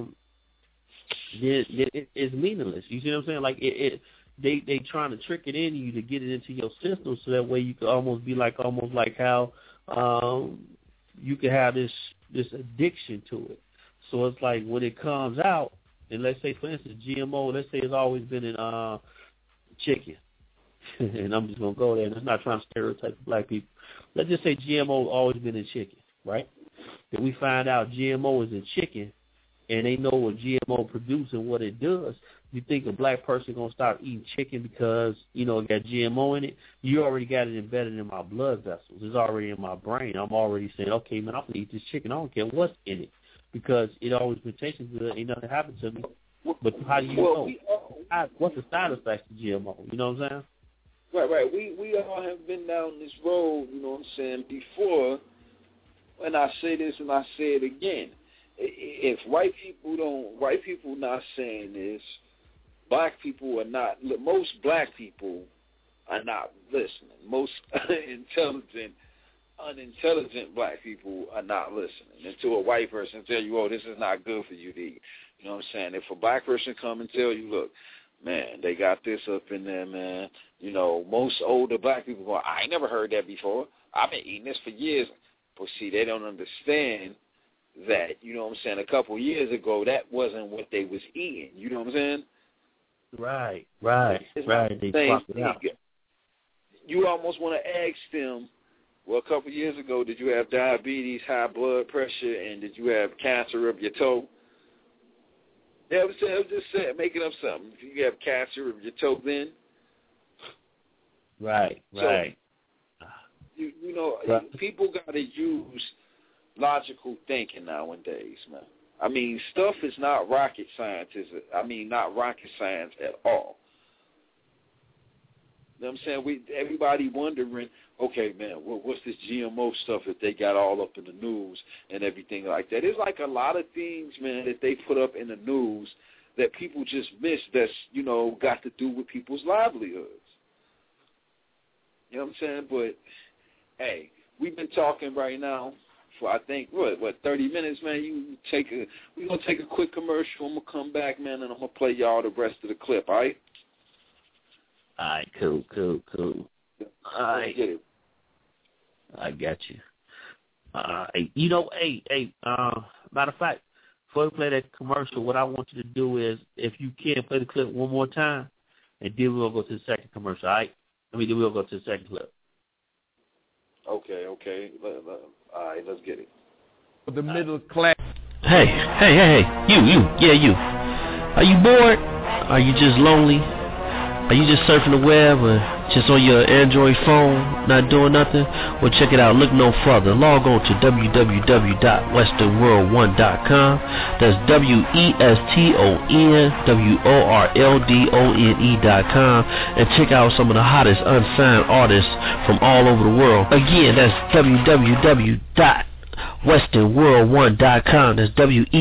it's meaningless. You see what I'm saying? Like they trying to trick it into you to get it into your system, so that way you could almost like how you could have this addiction to it. So it's like when it comes out, and let's say, for instance, GMO, let's say it's always been in chicken. And I'm just going to go there, and it's not trying to stereotype black people. Let's just say GMO always been in chicken, right? Then we find out GMO is in chicken, and they know what GMO produces and what it does. You think a black person going to start eating chicken because, you know, it got GMO in it? You already got it embedded in my blood vessels. It's already in my brain. I'm already saying, okay, man, I'm going to eat this chicken. I don't care what's in it because it always been tasting good. Ain't nothing happened to me. But how do you know? What's the side effects of GMO? You know what I'm saying? Right. We all have been down this road, you know what I'm saying, before, and I say this and I say it again. If white people not saying this, black people are not, most black people are not listening. Most unintelligent black people are not listening until a white person tell you, oh, this is not good for you to eat. You know what I'm saying? If a black person come and tell you, look, man, they got this up in there, man. You know, most older black people go, I ain't never heard that before. I've been eating this for years. But see, they don't understand that, you know what I'm saying, a couple of years ago, that wasn't what they was eating. You know what I'm saying? Right. They swapped it out. You almost want to ask them, well, a couple of years ago, did you have diabetes, high blood pressure, and did you have cancer of your toe? They was just saying, making up something. If you have cancer of your toe then. Right. So, you know, people got to use logical thinking nowadays, man. I mean, stuff is not rocket science, is it? I mean, not rocket science at all. You know what I'm saying? Everybody wondering, okay, man, what's this GMO stuff that they got all up in the news and everything like that? There's like a lot of things, man, that they put up in the news that people just miss that's, you know, got to do with people's livelihoods. You know what I'm saying? But, hey, we've been talking right now for, I think, what 30 minutes, man. We're going to take a quick commercial. I'm going to come back, man, and I'm going to play y'all the rest of the clip, all right? All right, cool. All right. Get it. I got you. You know, matter of fact, before we play that commercial, what I want you to do is, if you can, play the clip one more time, and then we'll go to the second commercial, all right? Then we'll go to the second clip. Okay. All right, let's get it. For the middle class. Hey, you. Are you bored? Are you just lonely? Are you just surfing the web or just on your Android phone, not doing nothing? Well, check it out. Look no further. Log on to www.westernworld1.com. That's WESTONWORLDONE.com. And check out some of the hottest unsigned artists from all over the world. Again, that's www.westernworld1.com. That's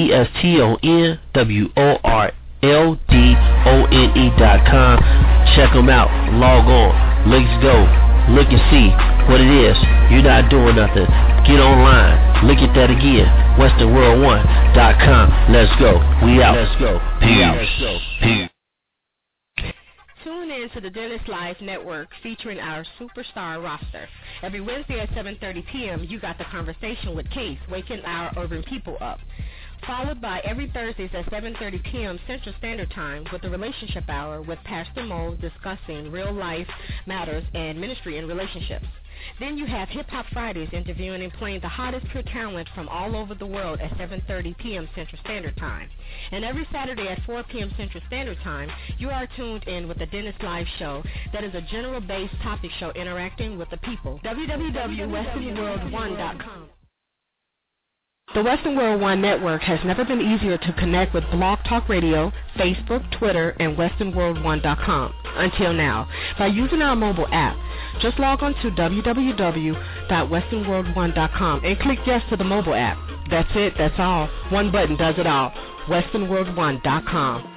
WESTONWORLDONE.com. Check them out. Log on. Let's go. Look and see what it is. You're not doing nothing. Get online. Look at that again. WesternWorld1.com. Let's go. We out. Let's go. Peace. Tune in to the Dennis Live Network featuring our superstar roster. Every Wednesday at 7:30 p.m., you got the conversation with Case, waking our urban people up. Followed by every Thursdays at 7:30 p.m. Central Standard Time with the Relationship Hour with Pastor Mo discussing real life matters and ministry and relationships. Then you have Hip Hop Fridays interviewing and playing the hottest pure talent from all over the world at 7:30 p.m. Central Standard Time. And every Saturday at 4 p.m. Central Standard Time, you are tuned in with the Dennis Live Show that is a general-based topic show interacting with the people. www.westernworld1.com. The Western World One Network has never been easier to connect with Blog Talk Radio, Facebook, Twitter, and WesternWorld1.com until now by using our mobile app. Just log on to www.westernworld1.com and click yes to the mobile app. That's it, that's all. One button does it all. WesternWorld1.com.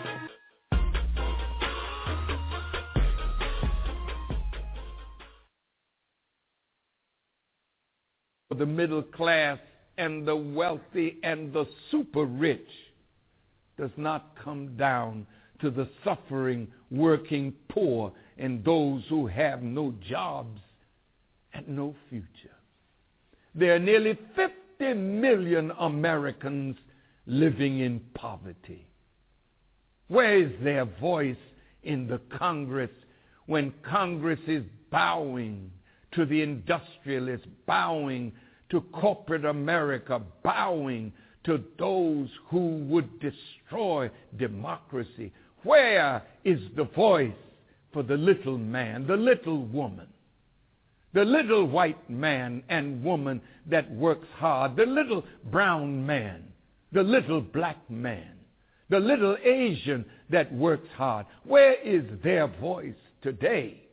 The middle class and the wealthy and the super rich does not come down to the suffering working poor and those who have no jobs and no future. There are nearly 50 million Americans living in poverty. Where is their voice in the Congress when Congress is bowing to the industrialists, bowing to corporate America, bowing to those who would destroy democracy? Where is the voice for the little man, the little woman, the little white man and woman that works hard, the little brown man, the little black man, the little Asian that works hard? Where is their voice today?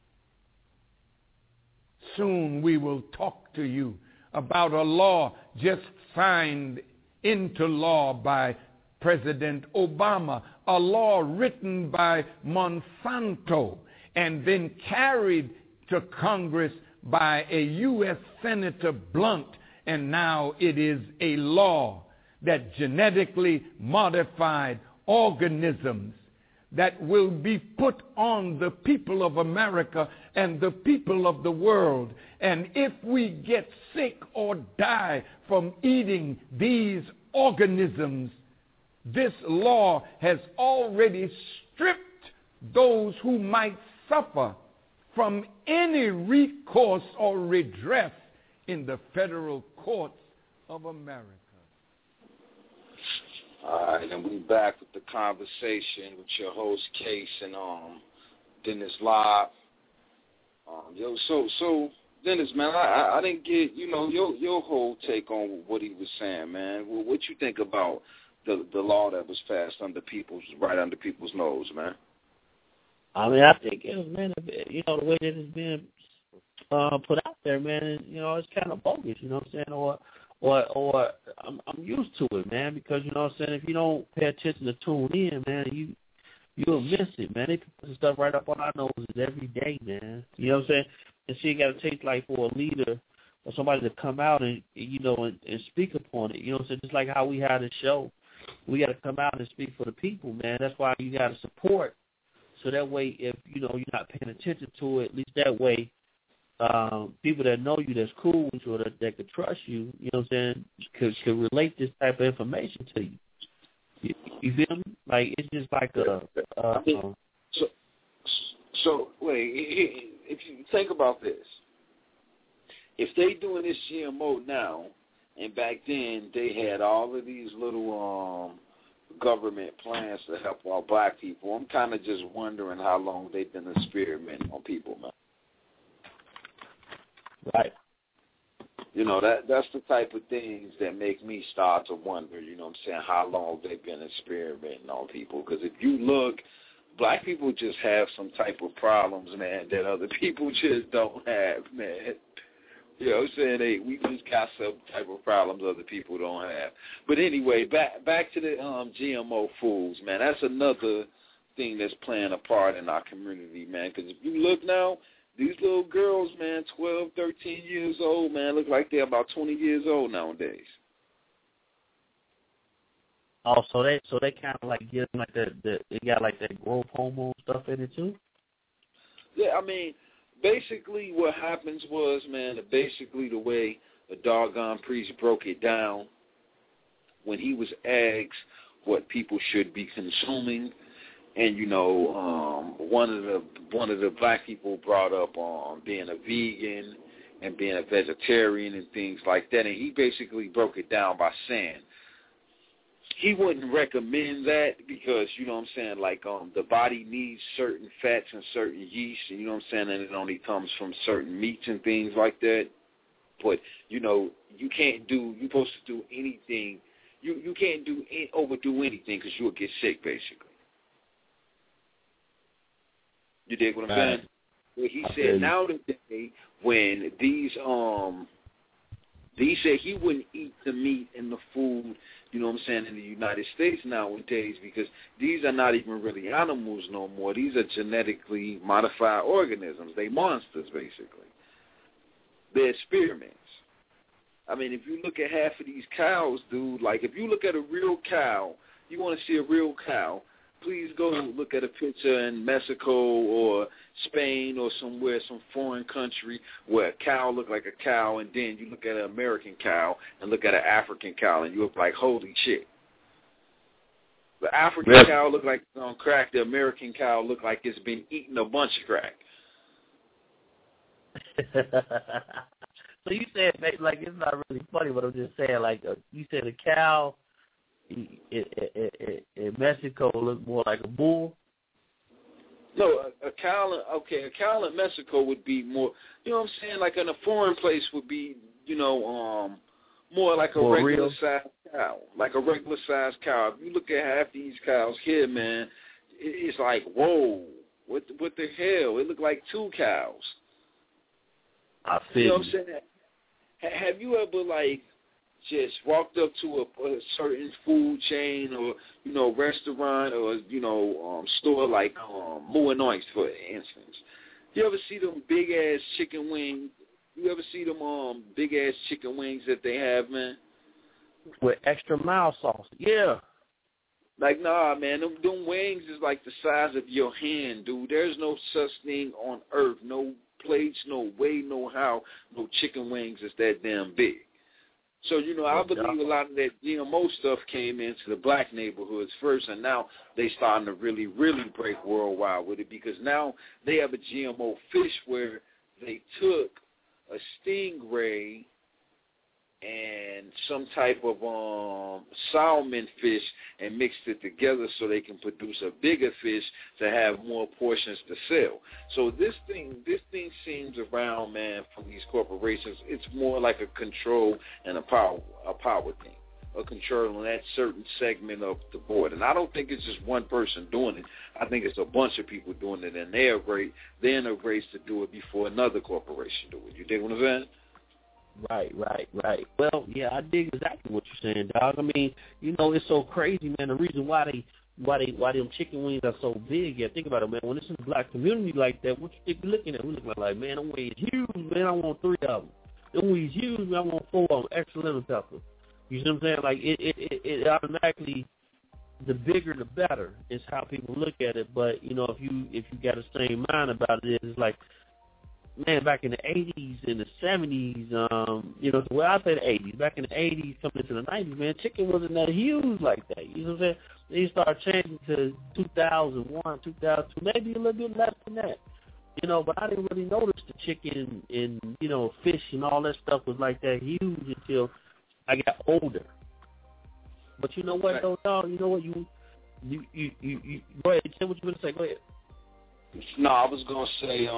Soon we will talk to you about a law just signed into law by President Obama, a law written by Monsanto and then carried to Congress by a U.S. Senator Blunt, and now it is a law that genetically modified organisms that will be put on the people of America and the people of the world. And if we get sick or die from eating these organisms, this law has already stripped those who might suffer from any recourse or redress in the federal courts of America. All right, and we back with the conversation with your host Case and Dennis Live. So Dennis, man, I didn't get your whole take on what he was saying, man. Well, what you think about the law that was passed right under people's nose, man? I mean, I think it was, man, the way that it's been put out there, man, it's kind of bogus, you know what I'm saying, or I'm used to it, man, because, you know what I'm saying, if you don't pay attention to tune in, man, you'll miss it, man. They put stuff right up on our noses every day, man. You know what I'm saying? And shit got to take, like, for a leader or somebody to come out and, and speak upon it. You know what I'm saying? Just like how we had a show. We got to come out and speak for the people, man. That's why you got to support. So that way, if, you're not paying attention to it, at least that way, people that know you, that's cool with you, or that could trust you, you know what I'm saying, could relate this type of information to you. You feel me? Like, it's just like So wait, if you think about this, if they doing this GMO now, and back then they had all of these little government plans to help all black people, I'm kind of just wondering how long they've been experimenting on people, man. Right. That's the type of things that make me start to wonder, you know what I'm saying, how long they've been experimenting on people. Because if you look, black people just have some type of problems, man, that other people just don't have, man. You know what I'm saying? We just got some type of problems other people don't have. But anyway, back to the GMO foods, man. That's another thing that's playing a part in our community, man. Because if you look now, these little girls, man, 12, 13 years old, man, look like they're about 20 years old nowadays. Oh, so they kind of like get like they got like that growth hormone stuff in it too? Yeah, I mean, basically what happens was, man, basically the way the doggone priest broke it down when he was asked what people should be consuming. And one of the black people brought up on being a vegan and being a vegetarian and things like that, and he basically broke it down by saying he wouldn't recommend that because, you know what I'm saying, like the body needs certain fats and certain yeast, and you know what I'm saying, and it only comes from certain meats and things like that. But, you know, you're supposed to do anything. You can't overdo anything because you'll get sick, basically. You dig what I'm saying? Well, he said nowadays when he said he wouldn't eat the meat and the food, you know what I'm saying, in the United States nowadays because these are not even really animals no more. These are genetically modified organisms. They monsters, basically. They're experiments. I mean, if you look at half of these cows, dude, like if you look at a real cow, you want to see a real cow, please go look at a picture in Mexico or Spain or somewhere, some foreign country where a cow look like a cow, and then you look at an American cow and look at an African cow, and you look like, holy shit. The African cow look like it's on crack. The American cow look like it's been eating a bunch of crack. So you said, like, it's not really funny, but I'm just saying, like, you said a cow in Mexico look more like a bull? No, a cow in Mexico would be more, you know what I'm saying, like in a foreign place would be, you know, more like a regular-sized cow. Like a regular-sized cow. If you look at half these cows here, man, it's like, whoa, what the hell? It look like two cows. I feel you know what I'm saying? Have you ever, like, just walked up to a certain food chain or, you know, restaurant or, you know, store like Moore Noise, for instance? You ever see them big-ass chicken wings? You ever see them big-ass chicken wings that they have, man? With extra mild sauce. Yeah. Like, nah, man, them wings is like the size of your hand, dude. There's no such thing on earth, no plates, no way, no how, no chicken wings is that damn big. So, you know, I believe a lot of that GMO stuff came into the black neighborhoods first, and now they starting to really, really break worldwide with it because now they have a GMO fish where they took a stingray and some type of salmon fish and mixed it together so they can produce a bigger fish to have more portions to sell. So this thing seems around, man, from these corporations. It's more like a control and a power thing, a control on that certain segment of the board. And I don't think it's just one person doing it. I think it's a bunch of people doing it, and they're in a race to do it before another corporation do it. You dig what I'm saying? Right. Well, yeah, I dig exactly what you're saying, dog. I mean, you know, it's so crazy, man. The reason why them chicken wings are so big, yeah, think about it, man. When it's in the black community like that, what you think we're looking at? We're looking at like, man, them wings huge, man. I want 3 of them. Them wings huge, man. I want 4 of them, extra lemon pepper. You see what I'm saying? Like, it automatically, the bigger the better is how people look at it. But, you know, if you got the same mind about it, it's like, man, back in the 80s and the 70s, you know, well, I say the 80s. Back in the 80s, coming into the 90s, man, chicken wasn't that huge like that. You know what I'm saying? They started changing to 2001, 2002, maybe a little bit less than that. You know, but I didn't really notice the chicken and, you know, fish and all that stuff was like that huge until I got older. But you know what, though, dog? You know what? You go ahead. Say what you want to say. Go ahead. No, I was going to say,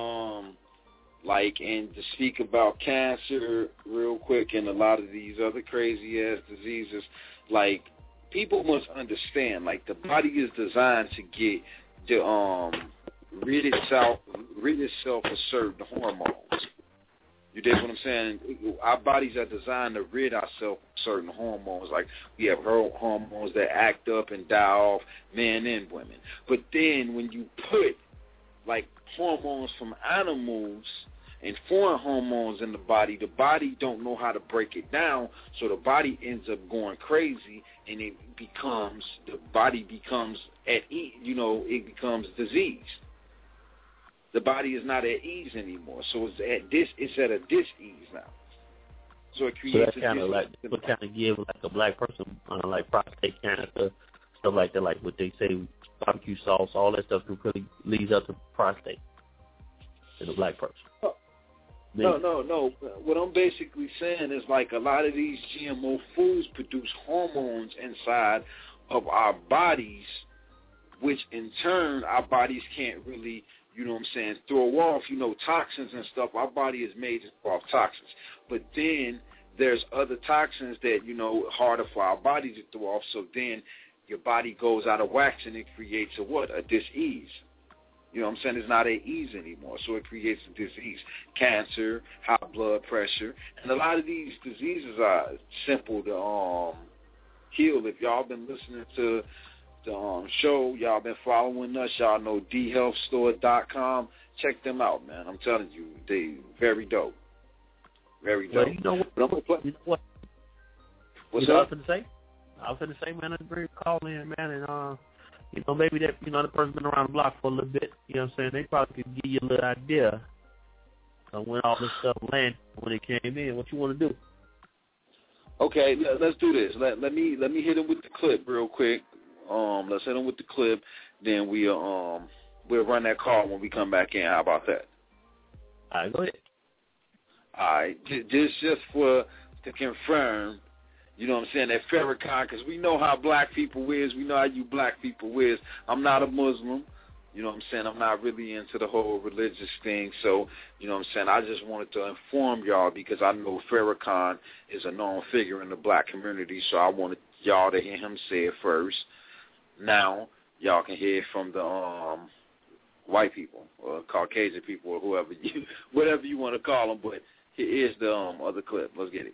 like, and to speak about cancer real quick and a lot of these other crazy-ass diseases, like, people must understand, like, the body is designed to get the, rid itself of certain hormones. You dig what I'm saying? Our bodies are designed to rid ourselves of certain hormones. Like, we have hormones that act up and die off, men and women. But then when you put, like, hormones from animals and foreign hormones in the body don't know how to break it down, so the body ends up going crazy, and the body becomes it becomes diseased. The body is not at ease anymore, so it's at a dis-ease now. So it creates that's kind of like what kind of give like a black person like prostate cancer, stuff like that, like what they say, barbecue sauce, all that stuff really leads up to prostate in a black person. No. What I'm basically saying is, like, a lot of these GMO foods produce hormones inside of our bodies, which in turn our bodies can't really you know what I'm saying, throw off, you know, toxins and stuff. Our body is made to throw off toxins. But then there's other toxins that, you know, harder for our body to throw off. So then your body goes out of whack and it creates a what? A dis-ease. You know what I'm saying? It's not at ease anymore. So it creates a disease. Cancer, high blood pressure. And a lot of these diseases are simple to heal. If y'all been listening to the show, y'all been following us, y'all know dhealthstore.com. Check them out, man. I'm telling you, they very dope. Very dope. Well, you know what? But I'm gonna play. You know what? What's you know up? What I was going to say, man, I'd bring a call in, man, and, you know, maybe that, you know, the person been around the block for a little bit, you know what I'm saying? They probably could give you a little idea of when all this stuff landed, when it came in, what you want to do. Okay, let's do this. Let me hit him with the clip real quick. Let's hit him with the clip, then we'll run that call when we come back in. How about that? All right, go ahead. All right, just to confirm, you know what I'm saying, that Farrakhan, because we know how black people is. We know how you black people is. I'm not a Muslim. You know what I'm saying? I'm not really into the whole religious thing. So, you know what I'm saying, I just wanted to inform y'all because I know Farrakhan is a known figure in the black community. So I wanted y'all to hear him say it first. Now, y'all can hear it from the white people or Caucasian people or whatever you want to call them. But here is the other clip. Let's get it.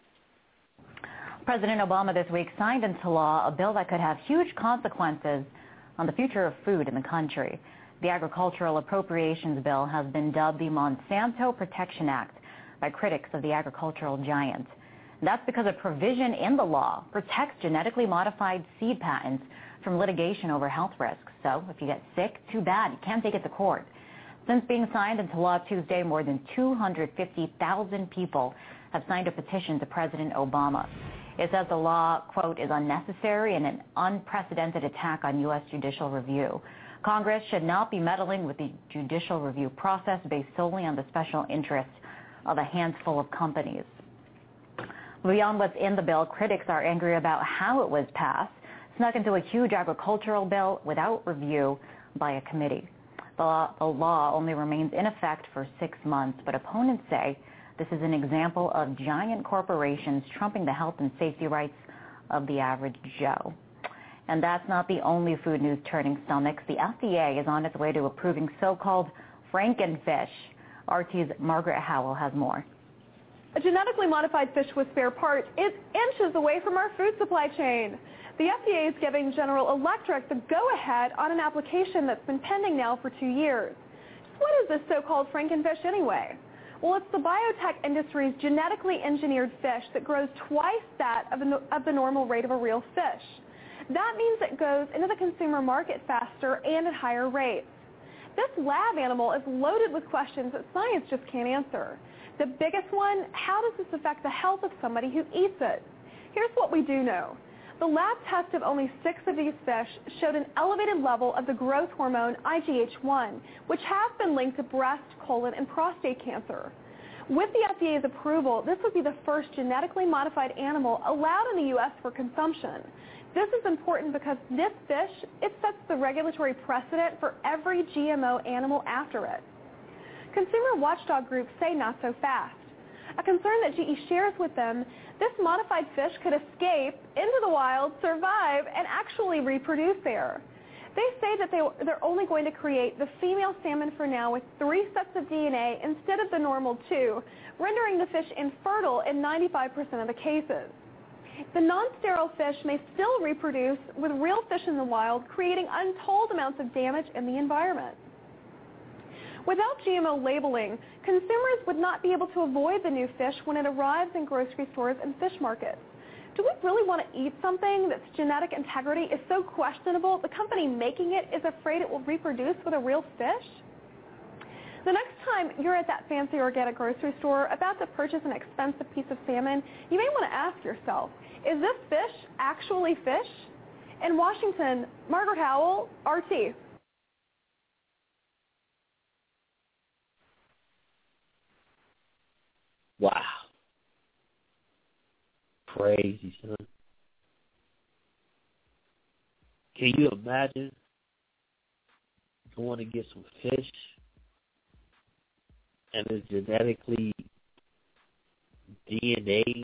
President Obama this week signed into law a bill that could have huge consequences on the future of food in the country. The Agricultural Appropriations Bill has been dubbed the Monsanto Protection Act by critics of the agricultural giant. And that's because a provision in the law protects genetically modified seed patents from litigation over health risks. So if you get sick, too bad, you can't take it to court. Since being signed into law Tuesday, more than 250,000 people have signed a petition to President Obama. It says the law, quote, is unnecessary and an unprecedented attack on U.S. judicial review. Congress should not be meddling with the judicial review process based solely on the special interests of a handful of companies. Beyond what's in the bill, critics are angry about how it was passed, snuck into a huge agricultural bill without review by a committee. The law only remains in effect for 6 months, but opponents say this is an example of giant corporations trumping the health and safety rights of the average Joe. And that's not the only food news turning stomachs. The FDA is on its way to approving so-called Frankenfish. RT's Margaret Howell has more. A genetically modified fish with spare parts is inches away from our food supply chain. The FDA is giving General Electric the go-ahead on an application that's been pending now for 2 years. What is this so-called Frankenfish anyway? Well, it's the biotech industry's genetically engineered fish that grows twice that of the normal rate of a real fish. That means it goes into the consumer market faster and at higher rates. This lab animal is loaded with questions that science just can't answer. The biggest one, how does this affect the health of somebody who eats it? Here's what we do know. The lab test of only 6 of these fish showed an elevated level of the growth hormone IGH1, which has been linked to breast, colon, and prostate cancer. With the FDA's approval, this would be the first genetically modified animal allowed in the U.S. for consumption. This is important because this fish, it sets the regulatory precedent for every GMO animal after it. Consumer watchdog groups say not so fast. A concern that GE shares with them, this modified fish could escape into the wild, survive, and actually reproduce there. They say that they're only going to create the female salmon for now with 3 sets of DNA instead of the normal 2, rendering the fish infertile in 95% of the cases. The non-sterile fish may still reproduce with real fish in the wild, creating untold amounts of damage in the environment. Without GMO labeling, consumers would not be able to avoid the new fish when it arrives in grocery stores and fish markets. Do we really want to eat something that's genetic integrity is so questionable the company making it is afraid it will reproduce with a real fish? The next time you're at that fancy organic grocery store about to purchase an expensive piece of salmon, you may want to ask yourself, is this fish actually fish? In Washington, Margaret Howell, RT. Wow. Crazy, son. Can you imagine going to get some fish and it's genetically DNA.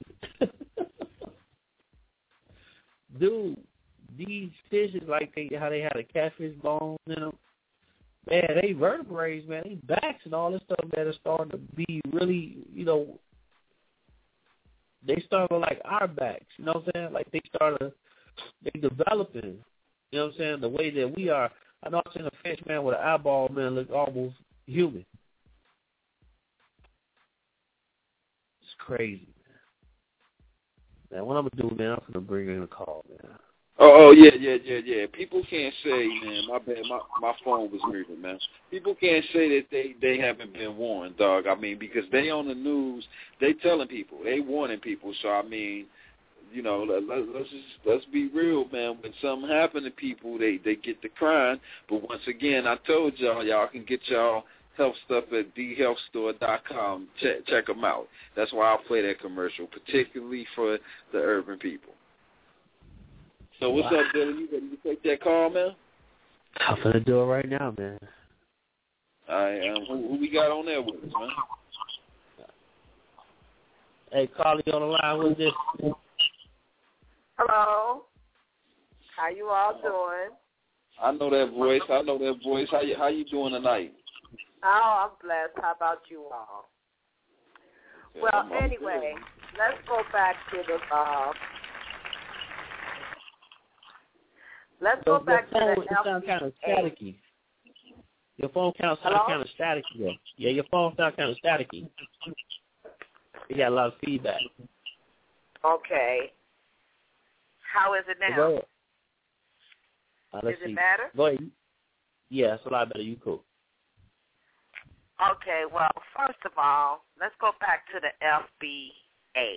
Dude, these fishes, like how they had a catfish bone in them, man, they vertebrae, man, they backs and all this stuff, man, is starting to be really, they start like our backs, you know what I'm saying? Like they developing, you know what I'm saying, the way that we are. I know I've seen a fish, man, with an eyeball, man, look almost human. It's crazy, man. What I'm going to do, man, I'm going to bring in a call, man. Oh, yeah. People can't say, man, my bad, my phone was muted, man. People can't say that they haven't been warned, dog. I mean, because they on the news, they telling people, they warning people. So, I mean, let's be real, man. When something happen to people, they get to crying. But once again, I told y'all can get y'all health stuff at thehealthstore.com. Check them out. That's why I'll play that commercial, particularly for the urban people. So what's up, Billy? You ready to take that call, man? I'm going to do it right now, man. All right, who we got on there with us, man? Hey, Carly on the line. Who's this? Hello. How you all doing? I know that voice. How you doing tonight? Oh, I'm blessed. How about you all? Yeah, well, anyway, let's go back to the Let's go back to the sound kind of staticky. Your phone sounds kind of staticky there. Yeah, your phone sounds kind of staticky. You got a lot of feedback. Okay. How is it now? Go ahead. Is it better? Go ahead. Yeah, it's a lot better. You cool. Okay, well, first of all, let's go back to the FBA.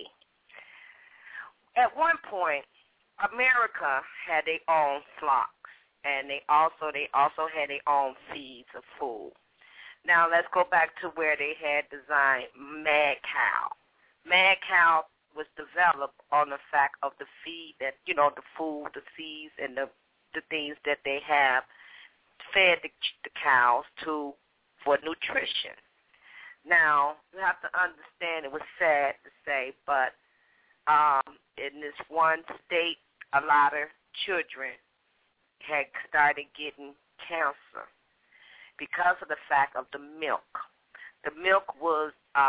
At one point, America had their own flocks, and they also had their own feeds of food. Now let's go back to where they had designed Mad Cow. Mad Cow was developed on the fact of the feed that, the food, the seeds, and the things that they have fed the cows for nutrition. Now, you have to understand, it was sad to say, but in this one state, a lot of children had started getting cancer because of the fact of the milk. The milk was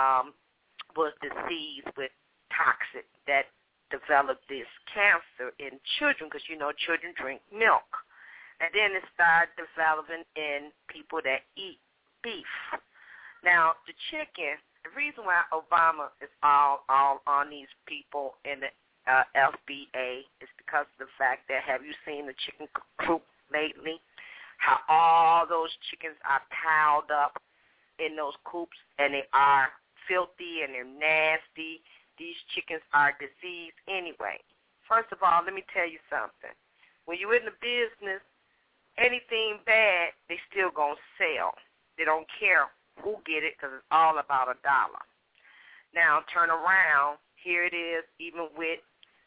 diseased with toxic that developed this cancer in children because, children drink milk. And then it started developing in people that eat beef. Now, the chicken, the reason why Obama is all on these people in the FBA is because of the fact that, have you seen the chicken coop lately? How all those chickens are piled up in those coops, and they are filthy and they're nasty. These chickens are diseased anyway. First of all, let me tell you something. When you're in the business, anything bad, they still going to sell. They don't care who get it because it's all about $1. Now, turn around. Here it is, even with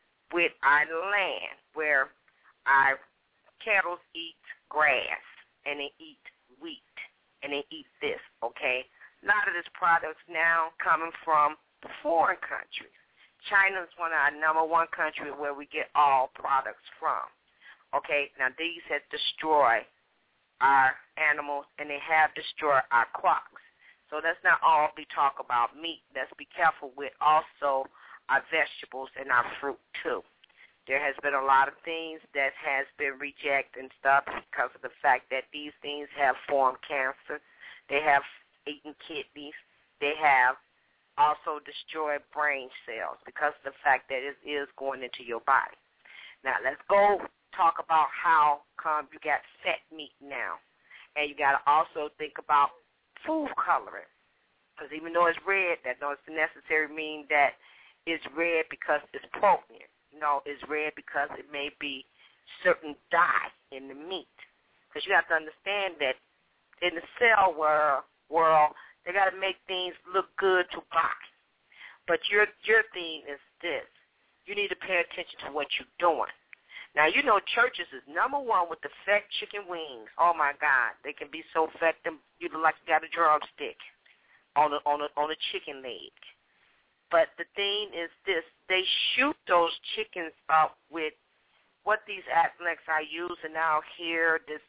our land, where our cattle eat grass, and they eat wheat, and they eat this, okay? A lot of this products now coming from foreign countries. China is one of our number one countries where we get all products from. Okay, now these have destroyed our animals, and they have destroyed our crops. So let's not all be talk about meat. Let's be careful with also our vegetables and our fruit too. There has been a lot of things that has been rejected and stuff because of the fact that these things have formed cancer. They have eaten kidneys. They have also destroyed brain cells because of the fact that it is going into your body. Now, let's go talk about how come you got fat meat now. And you got to also think about food coloring. Because even though it's red, that doesn't necessarily mean that it's red because it's protein. No, it's red because it may be certain dye in the meat. Because you have to understand that in the cell world, they got to make things look good to buy. But your thing is this. You need to pay attention to what you're doing. Now, churches is number one with the fat chicken wings. Oh, my God. They can be so fat, you look like you got a drumstick. on a chicken leg. But the thing is this: they shoot those chickens up with what these athletes are using out here. This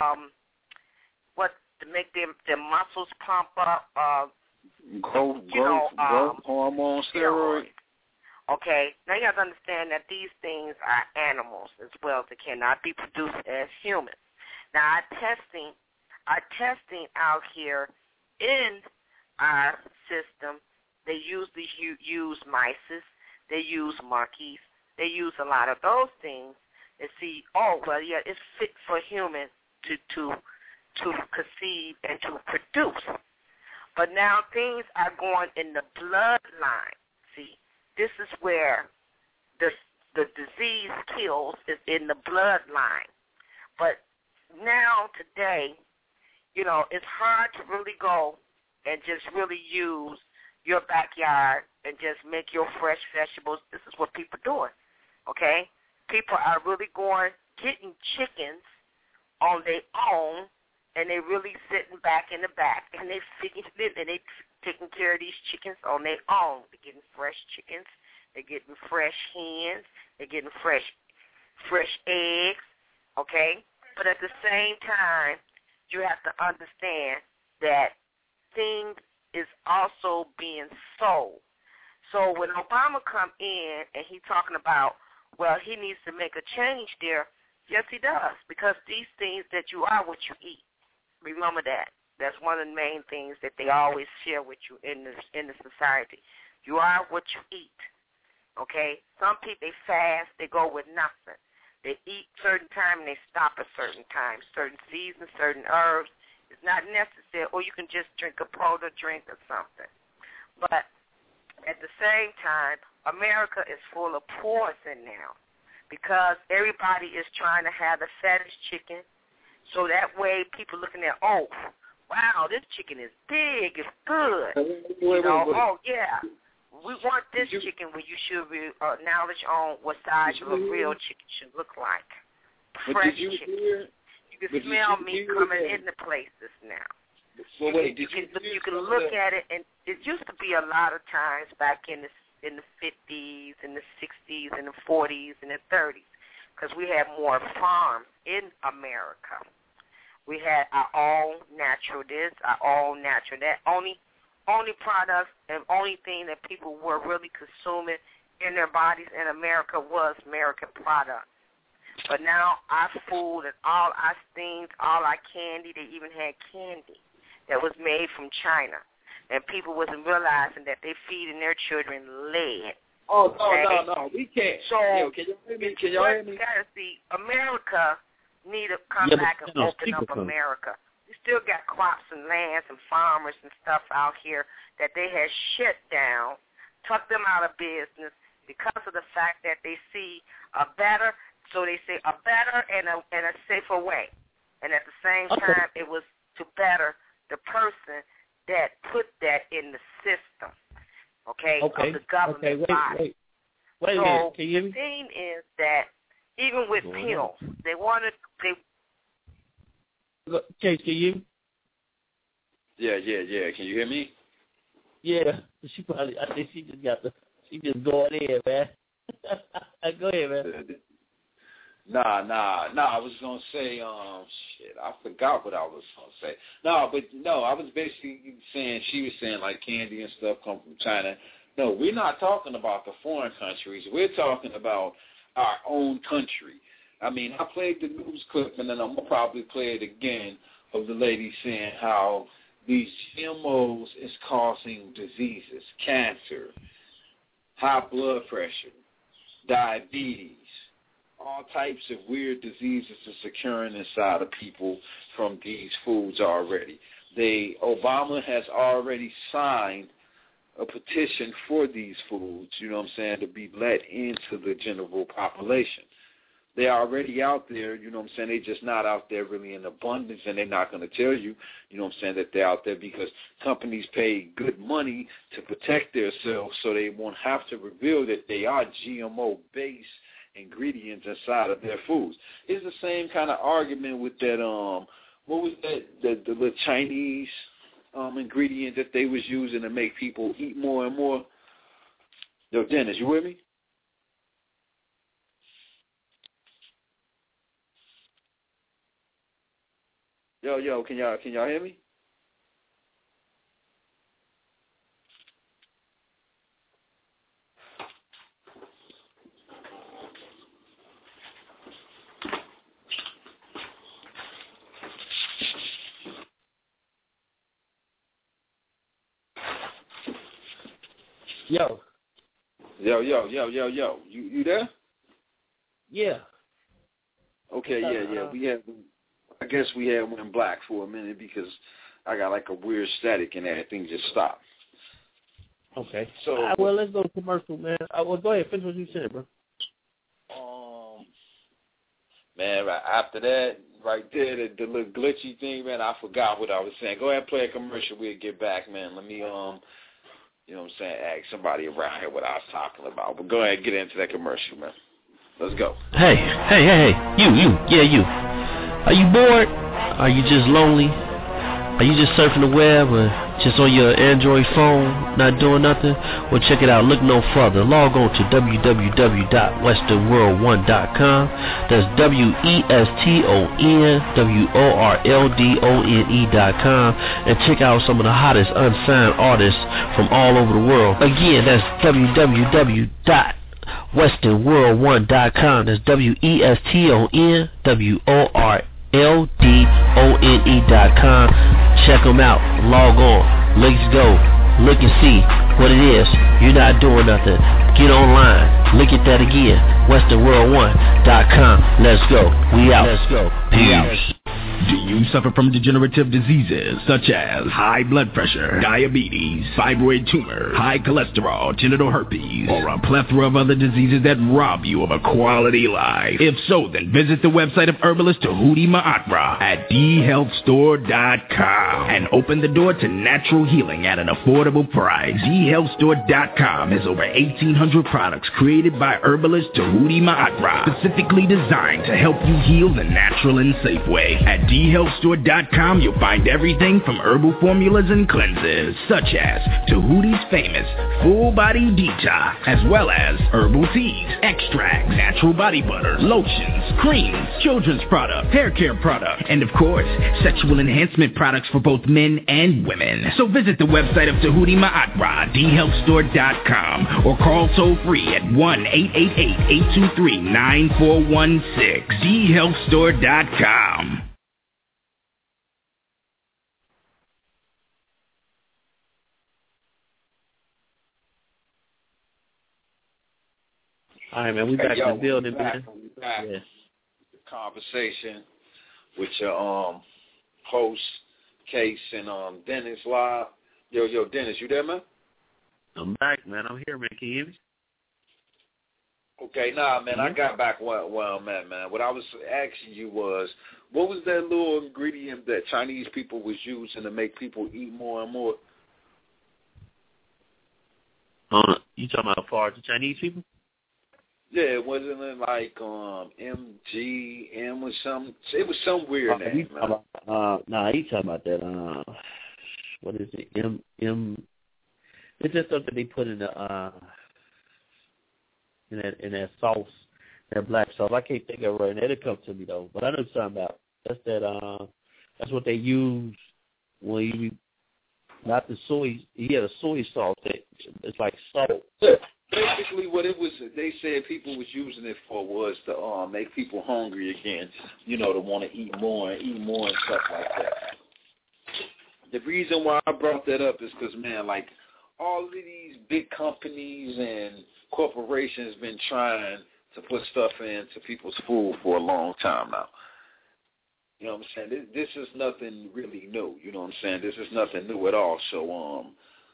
what to make their muscles pump up. Growth hormone steroid. Okay, now you have to understand that these things are animals as well. They cannot be produced as humans. Now, our testing out here in our system, they usually use mice, they use monkeys, they use a lot of those things and see, oh, well, yeah, it's fit for humans to conceive and to produce. But now things are going in the bloodline. See, this is where the disease kills is in the bloodline. But now today, it's hard to really go and just really use your backyard and just make your fresh vegetables. This is what people are doing, okay? People are really getting chickens on their own, and they really sitting back in the back, and they taking care of these chickens on their own. They're getting fresh chickens. They're getting fresh hens. They're getting fresh eggs, okay? But at the same time, you have to understand that things is also being sold. So when Obama come in and he's talking about, well, he needs to make a change there, yes, he does, because these things that you are what you eat. Remember that. That's one of the main things that they always share with you in the society. You are what you eat, okay? Some people, they fast, they go with nothing. They eat certain time and they stop at certain times, certain seasons, certain herbs. It's not necessary, or you can just drink a powder drink or something. But at the same time, America is full of poison now because everybody is trying to have the fattest chicken. So that way people looking at, oh, wow, this chicken is big, it's good. Wait. Oh, yeah, we want this chicken when you should be knowledge on what size of a real chicken should look like. Fresh chicken. You can smell meat coming in the places now. Well, you can look at it, and it used to be a lot of times back in the 50s, in the 60s, in the 40s, and the 30s, because we had more farms in America. We had our own natural this, our own natural that. Only products and only thing that people were really consuming in their bodies in America was American products. But now our food and all our things, all our candy, they even had candy that was made from China. And people wasn't realizing that they're feeding their children lead. Oh, no, we can't. So, can you hear me? You got to see, America need to come back and open up America. We still got crops and lands and farmers and stuff out here that they had shut down, tucked them out of business because of the fact that they see a better, so they say a better and a safer way. And at the same time, it was to better the person that put that in the system, of the government body. Wait a minute. Can you hear me? The thing is that even with pills, they wanted. Chase, can you? Yeah. Can you hear me? Yeah. I think she just going in, man. Go ahead, man. Nah. I was gonna say, I forgot what I was gonna say. I was basically saying, she was saying like candy and stuff come from China. No, we're not talking about the foreign countries. We're talking about our own country. I mean, I played the news clip, and then I'm gonna probably play it again of the lady saying how these GMOs is causing diseases, cancer, high blood pressure, diabetes. All types of weird diseases is occurring inside of people from these foods already. Obama has already signed a petition for these foods, to be let into the general population. They're already out there, they're just not out there really in abundance, and they're not going to tell you, that they're out there because companies pay good money to protect themselves so they won't have to reveal that they are GMO-based ingredients inside of their foods. It's the same kind of argument with that, what was that, the Chinese ingredient that they was using to make people eat more and more. Yo, Dennis, you with me? Yo, can y'all hear me? Yo. Yo. You there? Yeah. Okay, yeah. I guess we had went black for a minute because I got like a weird static and everything just stopped. Okay. So well, let's go to commercial, man. Well, go ahead, finish what you said, bro. Man, right after that, right there, the little glitchy thing, man, I forgot what I was saying. Go ahead and play a commercial. We'll get back, man. Let me, you know what I'm saying, ask somebody around here what I was talking about. But go ahead and get into that commercial, man. Let's go. Hey. You. Are you bored? Are you just lonely? Are you just surfing the web or just on your Android phone, not doing nothing? Well, check it out. Look no further. Log on to www.westernworld1.com. That's WESTONWORLDONE.com. And check out some of the hottest unsigned artists from all over the world. Again, that's www.westernworld1.com. That's WESTONWORLDONE.com. Check them out. Log on. Let's go. Look and see what it is. You're not doing nothing. Get online. Look at that again. WesternWorld1.com. Let's go. We out. Let's go. Peace. Do you suffer from degenerative diseases such as high blood pressure, diabetes, fibroid tumor, high cholesterol, genital herpes, or a plethora of other diseases that rob you of a quality life? If so, then visit the website of herbalist Tahuti Ma'atra at DHealthStore.com and open the door to natural healing at an affordable price. DHealthStore.com has over 1,800 products created by herbalist Tahuti Ma'atra, specifically designed to help you heal the natural and safe way. At DHealthStore.com, you'll find everything from herbal formulas and cleanses, such as Tahuti's famous Full Body Detox, as well as herbal teas, extracts, natural body butter, lotions, creams, children's products, hair care products, and of course, sexual enhancement products for both men and women. So visit the website of Tahuti Ma'atra, DHealthStore.com, or call toll-free at 1-888-823-9416, DHealthStore.com. All right, man. We back in the building, man. Yeah. Conversation with your host, Case, and Dennis live. Yo, Dennis, you there, man? I'm back, man. I'm here, man. Can you hear me? Okay, man. I got back where I'm at, man. What I was asking you was, what was that little ingredient that Chinese people was using to make people eat more and more? You talking about as far as the Chinese people? Yeah, wasn't it like MGM or something? It was some weird name, man. You talking about that? What is it? It's just something they put in the in that sauce, that black sauce. I can't think of it right now. It'll come to me though. But I know what you're talking about. That's that. That's what they use when you not the soy. He had a soy sauce that it's like salt. Basically, what it was, they said people was using it for was to make people hungry again, to want to eat more and stuff like that. The reason why I brought that up is because, man, like, all of these big companies and corporations been trying to put stuff into people's food for a long time now. You know what I'm saying? This is nothing really new. You know what I'm saying? This is nothing new at all. So,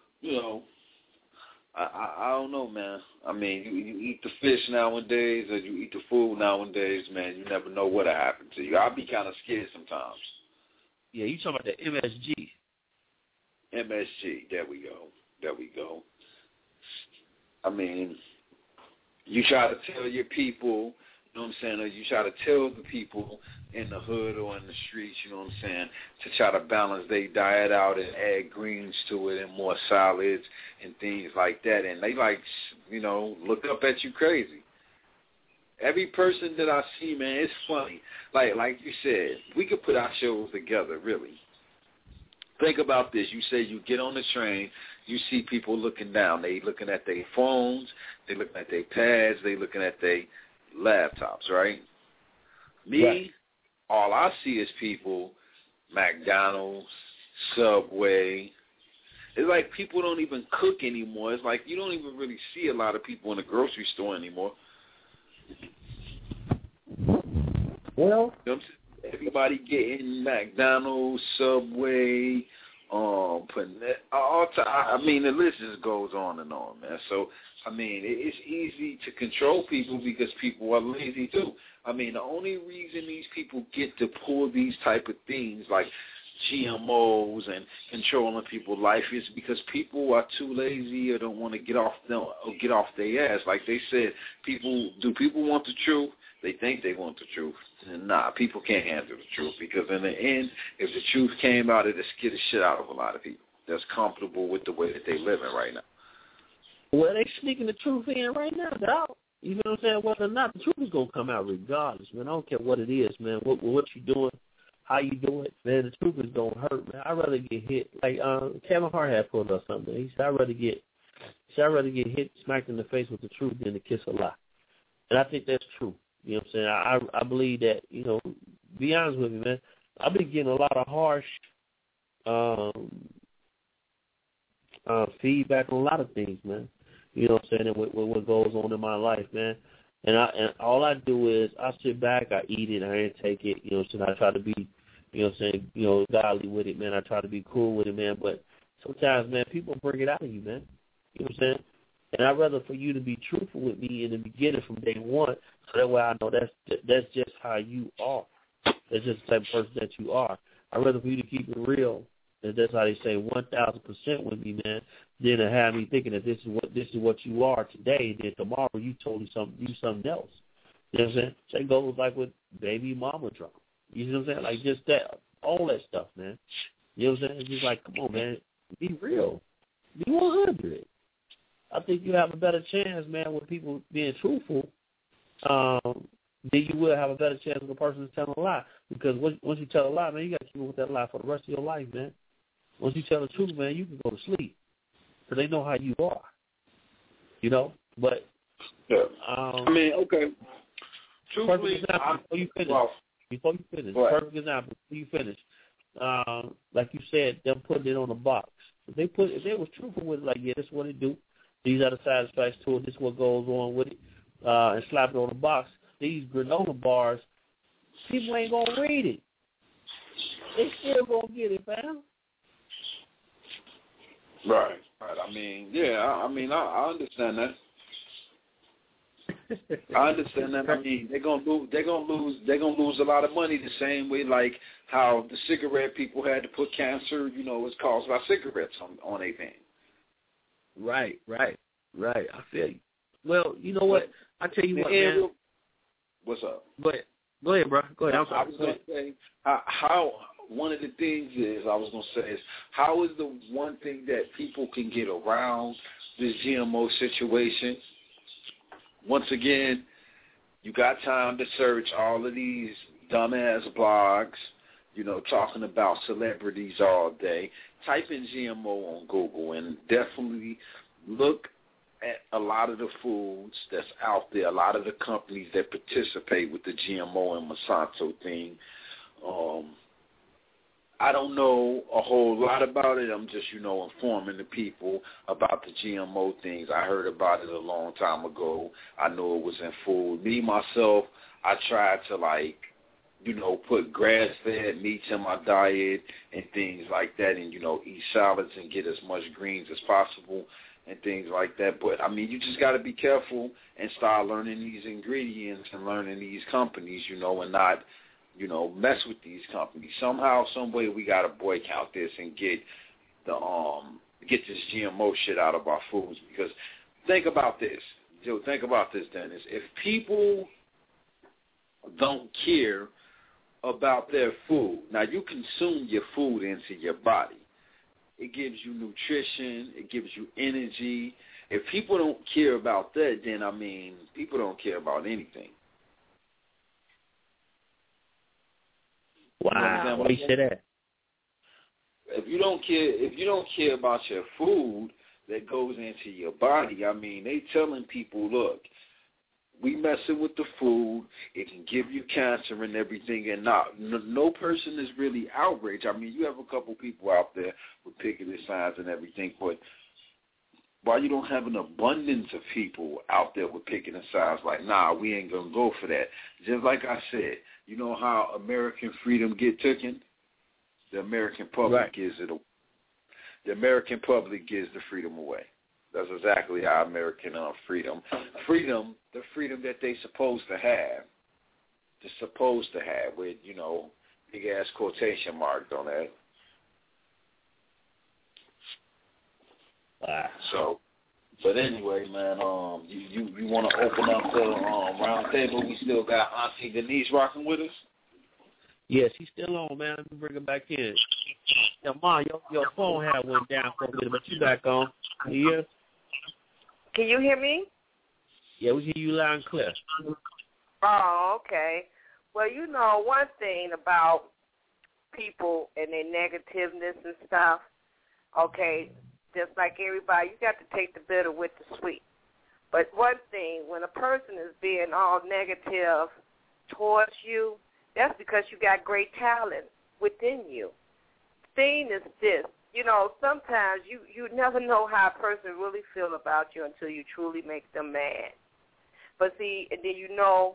I don't know, man. I mean, you eat the fish nowadays or you eat the food nowadays, man, you never know what'll happen to you. I'll be kind of scared sometimes. Yeah, you talking about the MSG. MSG, there we go. I mean, you try to tell your people, You know what I'm saying? Or you try to tell the people in the hood or in the streets, you know what I'm saying, to try to balance their diet out and add greens to it and more salads and things like that. And they like, you know, look up at you crazy. Every person that I see, man, it's funny. Like you said, we could put our shows together, really. Think about this. You say you get on the train, you see people looking down. They looking at their phones, they looking at their pads, they looking at their laptops, right? Me, right. All I see is people, McDonald's, Subway. It's like people don't even cook anymore. It's like you don't even really see a lot of people in the grocery store anymore. Well, you know, everybody getting McDonald's, Subway, I mean, the list just goes on and on, man. So, I mean, it's easy to control people because people are lazy too. I mean, the only reason these people get to pull these type of things like GMOs and controlling people's life is because people are too lazy or don't want to get off their ass. Like they said, do people want the truth? They think they want the truth. And nah, people can't handle the truth because in the end, if the truth came out, it'd scare the shit out of a lot of people that's comfortable with the way that they living right now. Well, they sneaking the truth in right now, dog. You know what I'm saying? Whether or not, the truth is going to come out regardless, man. I don't care what it is, man. What you doing, how you do it, man, the truth is going to hurt, man. I'd rather get hit. Like Kevin Hart had pulled up something. He said, I'd rather get hit, smacked in the face with the truth than to kiss a lie. And I think that's true. You know what I'm saying? I believe that, you know, be honest with me, man. I've been getting a lot of harsh feedback on a lot of things, man. You know what I'm saying? And what goes on in my life, man. And all I do is I sit back, I eat it, I ain't take it. You know what I'm saying? I try to be, you know what I'm saying, you know, godly with it, man. I try to be cool with it, man. But sometimes, man, people bring it out of you, man. You know what I'm saying? And I'd rather for you to be truthful with me in the beginning from day one, so that way I know that's just how you are. That's just the type of person that you are. I'd rather for you to keep it real, and that's how they say 1,000% with me, man, than to have me thinking that this is what you are today, and then tomorrow you told me something else. You know what I'm saying? Same goes like with baby mama drama. You know what I'm saying? Like just that, all that stuff, man. You know what I'm saying? It's just like, come on, man, be real, be 100. I think you have a better chance, man, with people being truthful, then you will have a better chance with a person that's telling a lie. Because once you tell a lie, man, you got to keep with that lie for the rest of your life, man. Once you tell the truth, man, you can go to sleep. Because they know how you are. You know? But, yeah. I mean, okay. Truthfully, before you finish, perfect example, before you finish, like you said, them putting it on the box. If they was truthful with it, like, yeah, this is what they do. These are the side effects to it. This is what goes on with it. And slap it on the box. These granola bars, people ain't going to read it. They still going to get it, fam. Right. I mean, yeah, I understand that. I understand that. I mean, they're gonna lose a lot of money the same way like how the cigarette people had to put cancer, you know, was caused by cigarettes on their thing. Right. I feel you. Well, you know what? I tell you what, man. What's up? Go ahead, bro. Go ahead. I'm sorry. I was going to say how one of the things is how is the one thing that people can get around this GMO situation? Once again, you got time to search all of these dumbass blogs, you know, talking about celebrities all day. Type in GMO on Google and definitely look at a lot of the foods that's out there, a lot of the companies that participate with the GMO and Monsanto thing. I don't know a whole lot about it. I'm just, you know, informing the people about the GMO things. I heard about it a long time ago. I know it was in food. Me, myself, I tried to, like, you know, put grass-fed meats in my diet and things like that and, you know, eat salads and get as much greens as possible and things like that. But, I mean, you just got to be careful and start learning these ingredients and learning these companies, you know, and not, you know, mess with these companies. Somehow, some way we got to boycott this and get this GMO shit out of our foods. Because think about this. Joe, think about this, Dennis. If people don't care about their food. Now, you consume your food into your body. It gives you nutrition. It gives you energy. If people don't care about that, then, I mean, people don't care about anything. Wow. Why you say that? If you don't care about your food that goes into your body, I mean, they telling people, look, we messing with the food. It can give you cancer and everything, and no person is really outraged. I mean, you have a couple people out there with picket signs and everything, but why you don't have an abundance of people out there with picket signs like, nah, we ain't gonna go for that. Just like I said, you know how American freedom get taken? The American public gives it. The American public gives the freedom away. That's exactly how American freedom, the freedom that they supposed to have, with, you know, big ass quotation marks on that. So, but anyway, man, you want to open up the round table? We still got Auntie Denise rocking with us. Yes, he's still on, man. Let me bring him back in. Now, Ma, your phone had went down for a minute, but you back on. Yeah. Can you hear me? Yeah, we hear you loud and clear. Oh, okay. Well, you know, one thing about people and their negativeness and stuff, okay, just like everybody, you got to take the bitter with the sweet. But one thing, when a person is being all negative towards you, that's because you got great talent within you. Thing is this, you know, sometimes you never know how a person really feel about you until you truly make them mad. But see, and then you know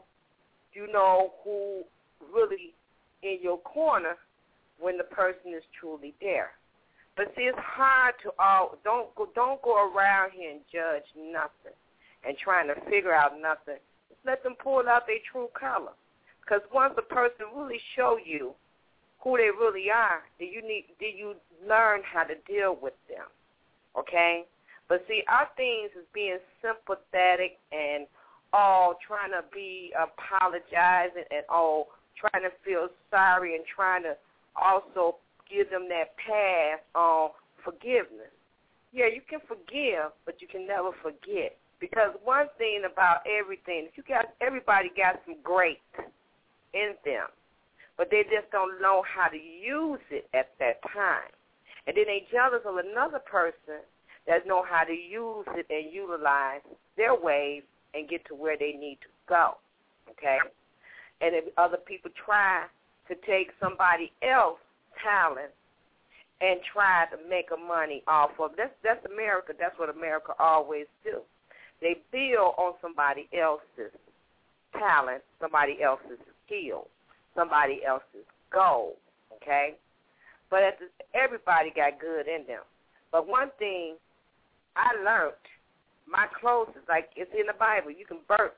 who really in your corner when the person is truly there. But see, it's hard to don't go around here and judge nothing and trying to figure out nothing. Just let them pull out their true color. Because once a person really show you who they really are, do you learn how to deal with them, okay? But see, our things is being sympathetic and all trying to be apologizing and all trying to feel sorry and trying to also give them that path on forgiveness. Yeah, you can forgive, but you can never forget. Because one thing about everything, everybody got some great in them, but they just don't know how to use it at that time. And then they jealous of another person that know how to use it and utilize their ways and get to where they need to go, okay? And if other people try to take somebody else's talent and try to make a money off of that's America. That's what America always do. They build on somebody else's talent, somebody else's skill, somebody else's goal, okay? But everybody got good in them. But one thing I learned, my closest, like it's in the Bible, you can birth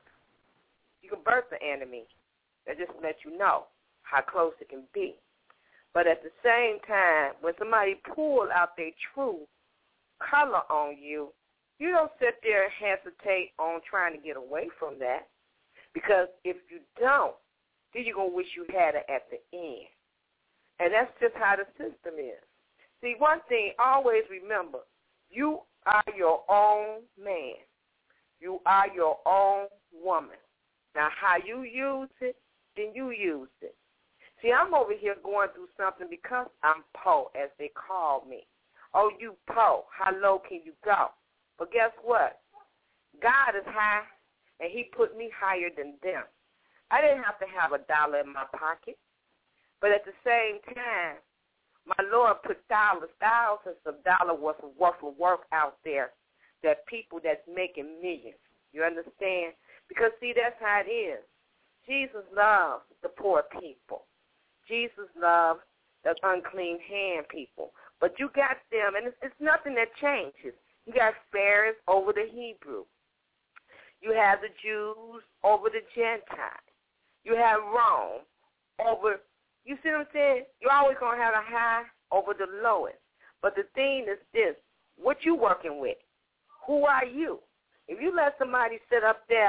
the enemy. That just let you know how close it can be. But at the same time, when somebody pull out their true color on you, you don't sit there and hesitate on trying to get away from that. Because if you don't, then you're going to wish you had it at the end. And that's just how the system is. See, one thing, always remember, you are your own man. You are your own woman. Now, how you use it, then you use it. See, I'm over here going through something because I'm Poe, as they call me. Oh, you Poe, how low can you go? But guess what? God is high, and he put me higher than them. I didn't have to have $1 in my pocket. But at the same time, my Lord put thousands of dollars worth of work out there that people that's making millions. You understand? Because, see, that's how it is. Jesus loves the poor people. Jesus loves the unclean hand people. But you got them, and it's nothing that changes. You got Pharisees over the Hebrew. You have the Jews over the Gentiles. You have Rome over, you see what I'm saying? You're always going to have a high over the lowest. But the thing is this, what you working with? Who are you? If you let somebody sit up there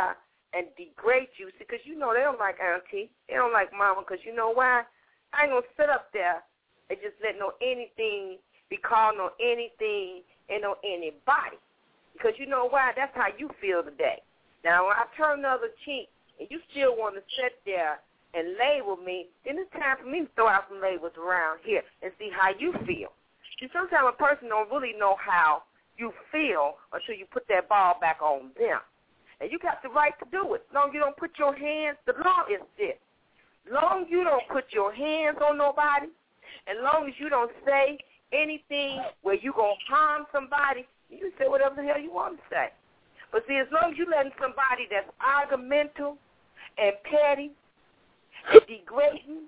and degrade you. See, because you know they don't like auntie. They don't like mama because you know why? I ain't going to sit up there and just let anything be called on anything and on anybody. Because you know why? That's how you feel today. Now, when I turn the other cheek and you still want to sit there and label me, then it's time for me to throw out some labels around here and see how you feel. See, sometimes a person don't really know how you feel until you put that ball back on them. And you got the right to do it. As long as you don't put your hands, the law is this. As long as you don't put your hands on nobody, as long as you don't say anything where you going to harm somebody, you can say whatever the hell you want to say. But see, as long as you letting somebody that's argumentative and petty and degrading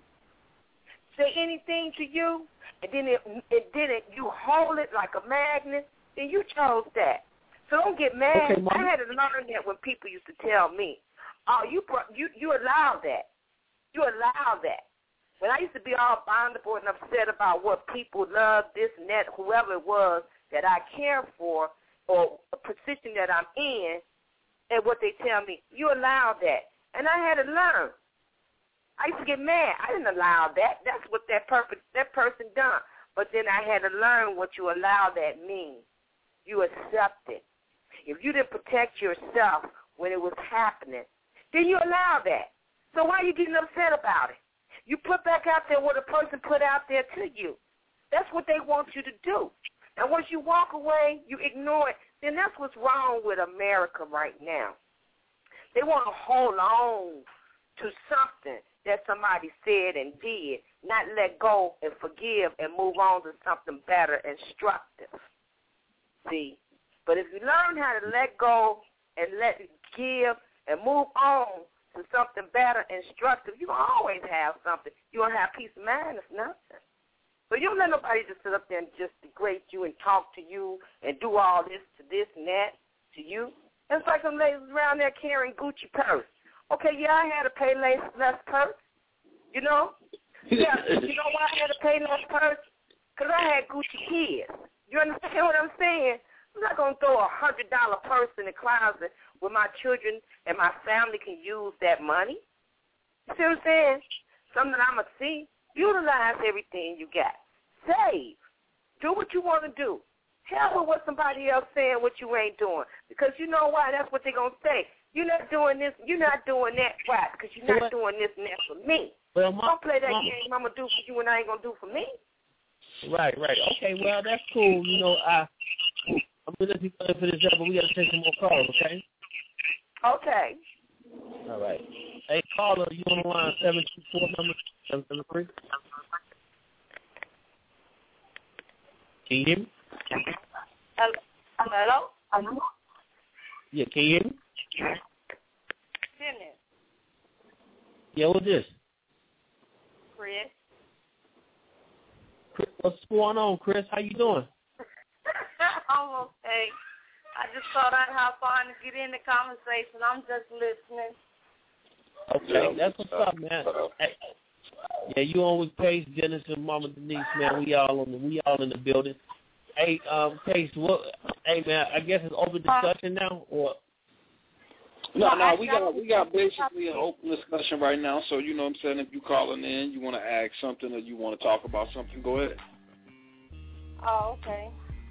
say anything to you, and then you hold it like a magnet, then you chose that. So don't get mad. Okay, I had to learn that when people used to tell me, "Oh, you allow that. You allow that." When I used to be all bountiful and upset about what people love, this and that, whoever it was that I care for or a position that I'm in, and what they tell me, you allow that. And I had to learn. I used to get mad. I didn't allow that. That's what that person done. But then I had to learn what you allow that means. You accept it. If you didn't protect yourself when it was happening, then you allow that. So why are you getting upset about it? You put back out there what a person put out there to you. That's what they want you to do. And once you walk away, you ignore it, then that's what's wrong with America right now. They want to hold on to something that somebody said and did, not let go and forgive and move on to something better and constructive. See? But if you learn how to let go and let it give and move on to something better and constructive, you always have something. You don't have peace of mind, it's nothing. So you don't let nobody just sit up there and just degrade you and talk to you and do all this to this and that to you. It's like some ladies around there carrying Gucci purse. Okay, yeah, I had to pay less purse, you know? Yeah, you know why I had to pay less purse? Because I had Gucci kids. You understand what I'm saying? I'm not going to throw a $100 purse in the closet where my children and my family can use that money. You see what I'm saying? Something I'm going to see. Utilize everything you got. Save. Do what you want to do. Hell with what somebody else saying what you ain't doing. Because you know why? That's what they're going to say. You're not doing this. You're not doing that. Why? Because you're not doing this and that for me. Well, don't play that game I'm going to do for you and I ain't going to do for me. Right. Okay, well, that's cool. You know, I'm going to let you for this up, but we got to take some more calls, okay? Okay. All right. Hey, caller, you on the line, 724 number 773? Can you hear me? Hello? Yeah, can you hear me? Dennis. Yeah, what's this? Chris. What's going on, Chris? How you doing? I'm okay. I just thought I'd hop on and get in the conversation. I'm just listening. Okay, that's what's up, man. Hey, yeah, you on with Pace, Dennis, and Mama Denise, man. We all in the building. Hey, Pace, hey man, I guess it's open discussion now, or? No, we got basically an open discussion right now. So you know what I'm saying, if you calling in, you want to ask something or you want to talk about something, go ahead. Oh, okay.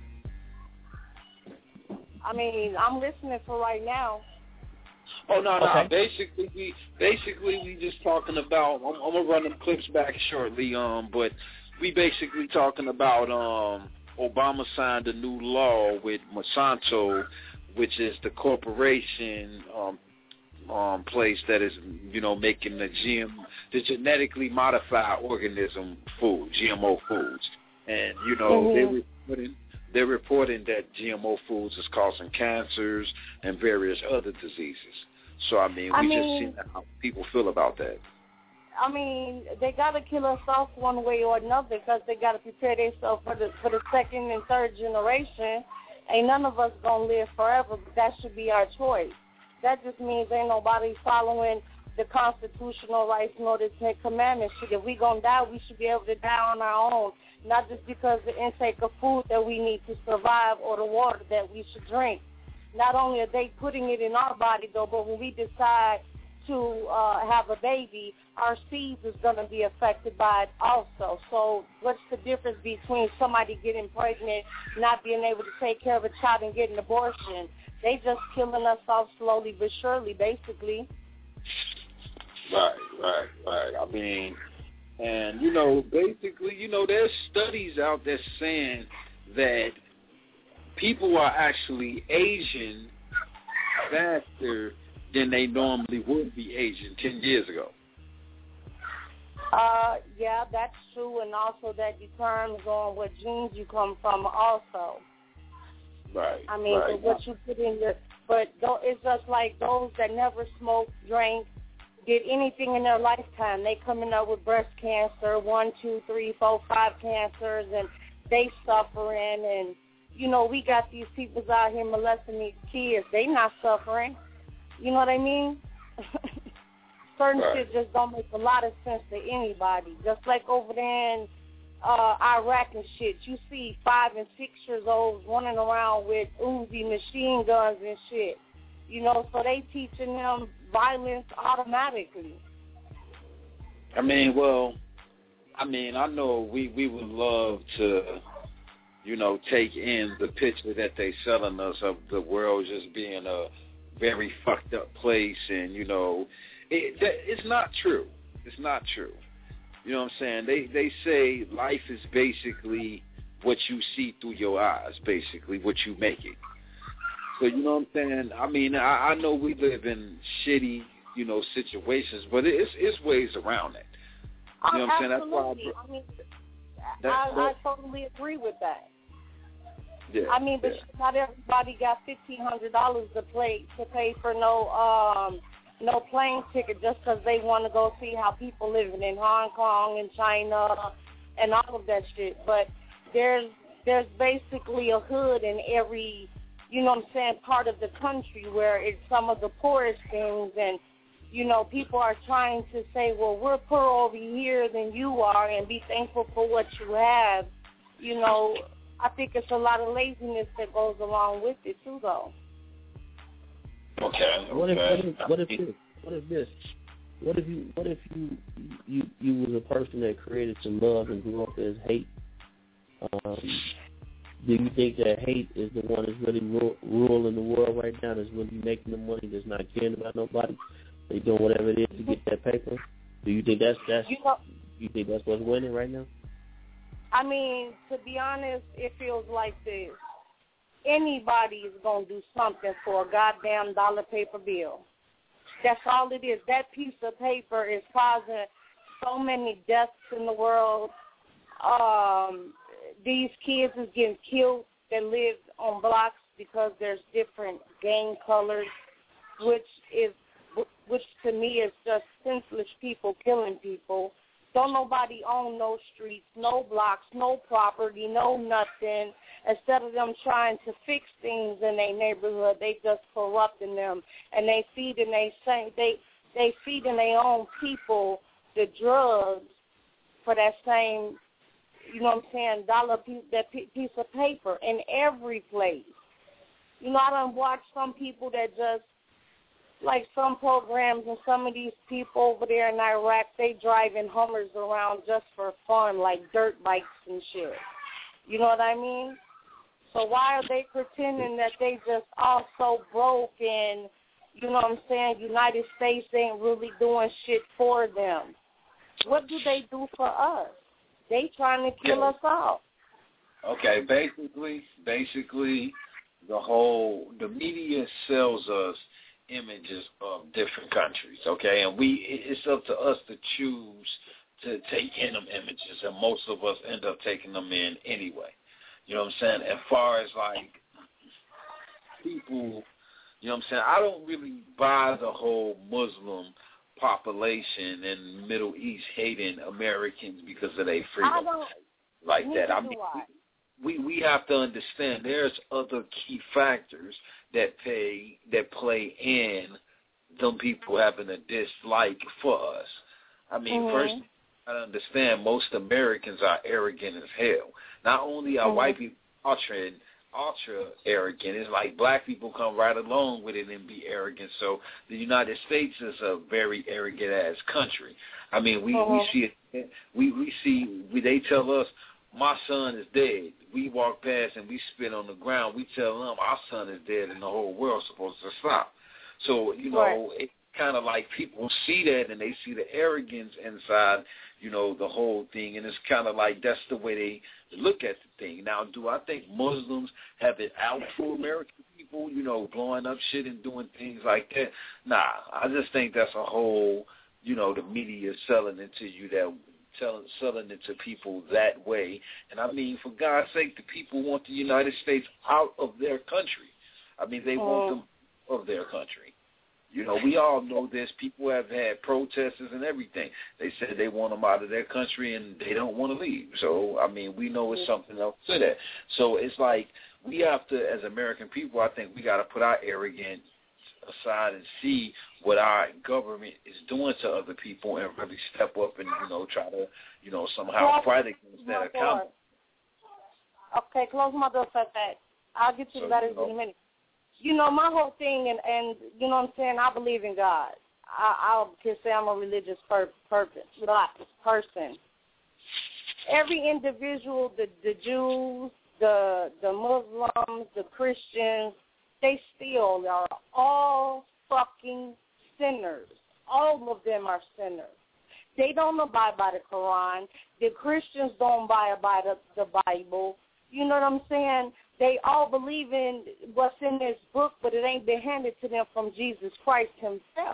I mean, I'm listening for right now. Oh no. Okay. Basically we just talking about. I'm gonna run them clips back shortly. But we basically talking about Obama signed a new law with Monsanto, which is the corporation place that is, you know, making the genetically modified organism foods, GMO foods, and you know they're reporting that GMO foods is causing cancers and various other diseases. So I mean, just seen how people feel about that. I mean, they got to kill us off one way or another because they got to prepare themselves for the second and third generation. Ain't none of us going to live forever, but that should be our choice. That just means ain't nobody following the constitutional rights nor the Ten Commandments. If we going to die, we should be able to die on our own, not just because the intake of food that we need to survive or the water that we should drink. not only are they putting it in our body, though, but when we decide to have a baby, our seeds is going to be affected by it also. So what's the difference between somebody getting pregnant, not being able to take care of a child, and getting an abortion? They just killing us off slowly but surely, basically. Right. I mean, and, basically, there's studies out there saying that people are actually aging faster than they normally would be aging 10 years ago. Yeah, that's true, and also that determines on what genes you come from also. Right. I mean, right. What you put in your, but it's just like those that never smoked, drank, did anything in their lifetime. They coming up with breast cancer, 1, 2, 3, 4, 5 cancers, and they suffering. And we got these people out here molesting these kids. They not suffering. You know what I mean? Certain shit just don't make a lot of sense to anybody. Just like over there in Iraq and shit, you see 5 and 6 years olds running around with Uzi machine guns and shit. So they teaching them violence automatically. I know we would love to, take in the picture that they selling us of the world just being a very fucked up place, and it's not true. It's not true. You know what I'm saying? They say life is basically what you see through your eyes, basically what you make it. So you know what I'm saying? I mean, I know we live in shitty, situations, but it's ways around it. You know what I'm saying? That's why I totally agree with that. Yeah, but not everybody got $1,500 to pay for no plane ticket just because they want to go see how people living in Hong Kong and China and all of that shit. But there's basically a hood in every, part of the country where it's some of the poorest things, and people are trying to say, well, we're poor over here than you are, and be thankful for what you have. I think it's a lot of laziness that goes along with it too, though. Okay. What if you was a person that created some love and grew up as hate? Do you think that hate is the one that's really ruling the world right now? That's really making the money? That's not caring about nobody? They doing whatever it is to get that paper? Do you think that's you think that's what's winning right now? I mean, to be honest, it feels like this. Anybody is going to do something for a goddamn dollar paper bill. That's all it is. That piece of paper is causing so many deaths in the world. These kids is getting killed that live on blocks because there's different gang colors, which to me is just senseless people killing people. Don't nobody own no streets, no blocks, no property, no nothing. Instead of them trying to fix things in their neighborhood, they just corrupting them, and they feeding their own people the drugs for that same, dollar piece, that piece of paper in every place. I done watched some people that just, like some programs, and some of these people over there in Iraq, they driving Hummers around just for fun, like dirt bikes and shit. You know what I mean? So why are they pretending that they just all so broke and, United States ain't really doing shit for them? What do they do for us? They trying to kill us all. Okay, basically, the media sells us images of different countries, okay? And it's up to us to choose to take in them images, and most of us end up taking them in anyway. You know what I'm saying? As far as, like, people, I don't really buy the whole Muslim population in the Middle East hating Americans because of their freedom like that. I mean, we have to understand there's other key factors that play in them people having a dislike for us. I mean, first, I understand most Americans are arrogant as hell. Not only are white people altering ultra arrogant. It's like black people come right along with it and be arrogant. So the United States is a very arrogant ass country. I mean, we see it. We see they tell us my son is dead. We walk past and we spit on the ground. We tell them our son is dead and the whole world's supposed to stop. So it's kind of like people see that and they see the arrogance inside, the whole thing, and it's kind of like that's the way they look at the thing. Now, do I think Muslims have it out for American people, blowing up shit and doing things like that? Nah, I just think that's a whole, the media selling it to you selling it to people that way. And I mean, for God's sake, the people want the United States out of their country. I mean, they want them of their country. We all know this. People have had protesters and everything. They said they want them out of their country and they don't want to leave. So, I mean, we know it's something else to that. So it's like we have to, as American people, I think we got to put our arrogance aside and see what our government is doing to other people and really step up and, try to, somehow fight against that account. Okay, close my door for that. I'll get to the letters in a minute. My whole thing, and you know what I'm saying, I believe in God. I can say I'm a religious person. Every individual, the Jews, the Muslims, the Christians, they still are all fucking sinners. All of them are sinners. They don't abide by the Quran. The Christians don't abide by the Bible. You know what I'm saying? They all believe in what's in this book, but it ain't been handed to them from Jesus Christ himself.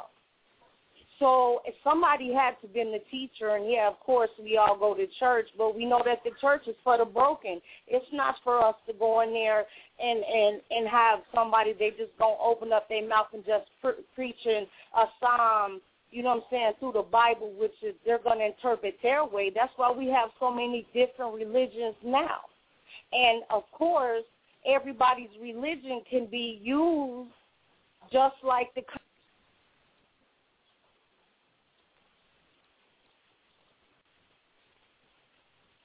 So if somebody had to been the teacher, and of course we all go to church, but we know that the church is for the broken. It's not for us to go in there and have somebody, they just gonna open up their mouth and just preaching a psalm, you know what I'm saying, through the Bible, which is they're going to interpret their way. That's why we have so many different religions now. And, of course, everybody's religion can be used just like the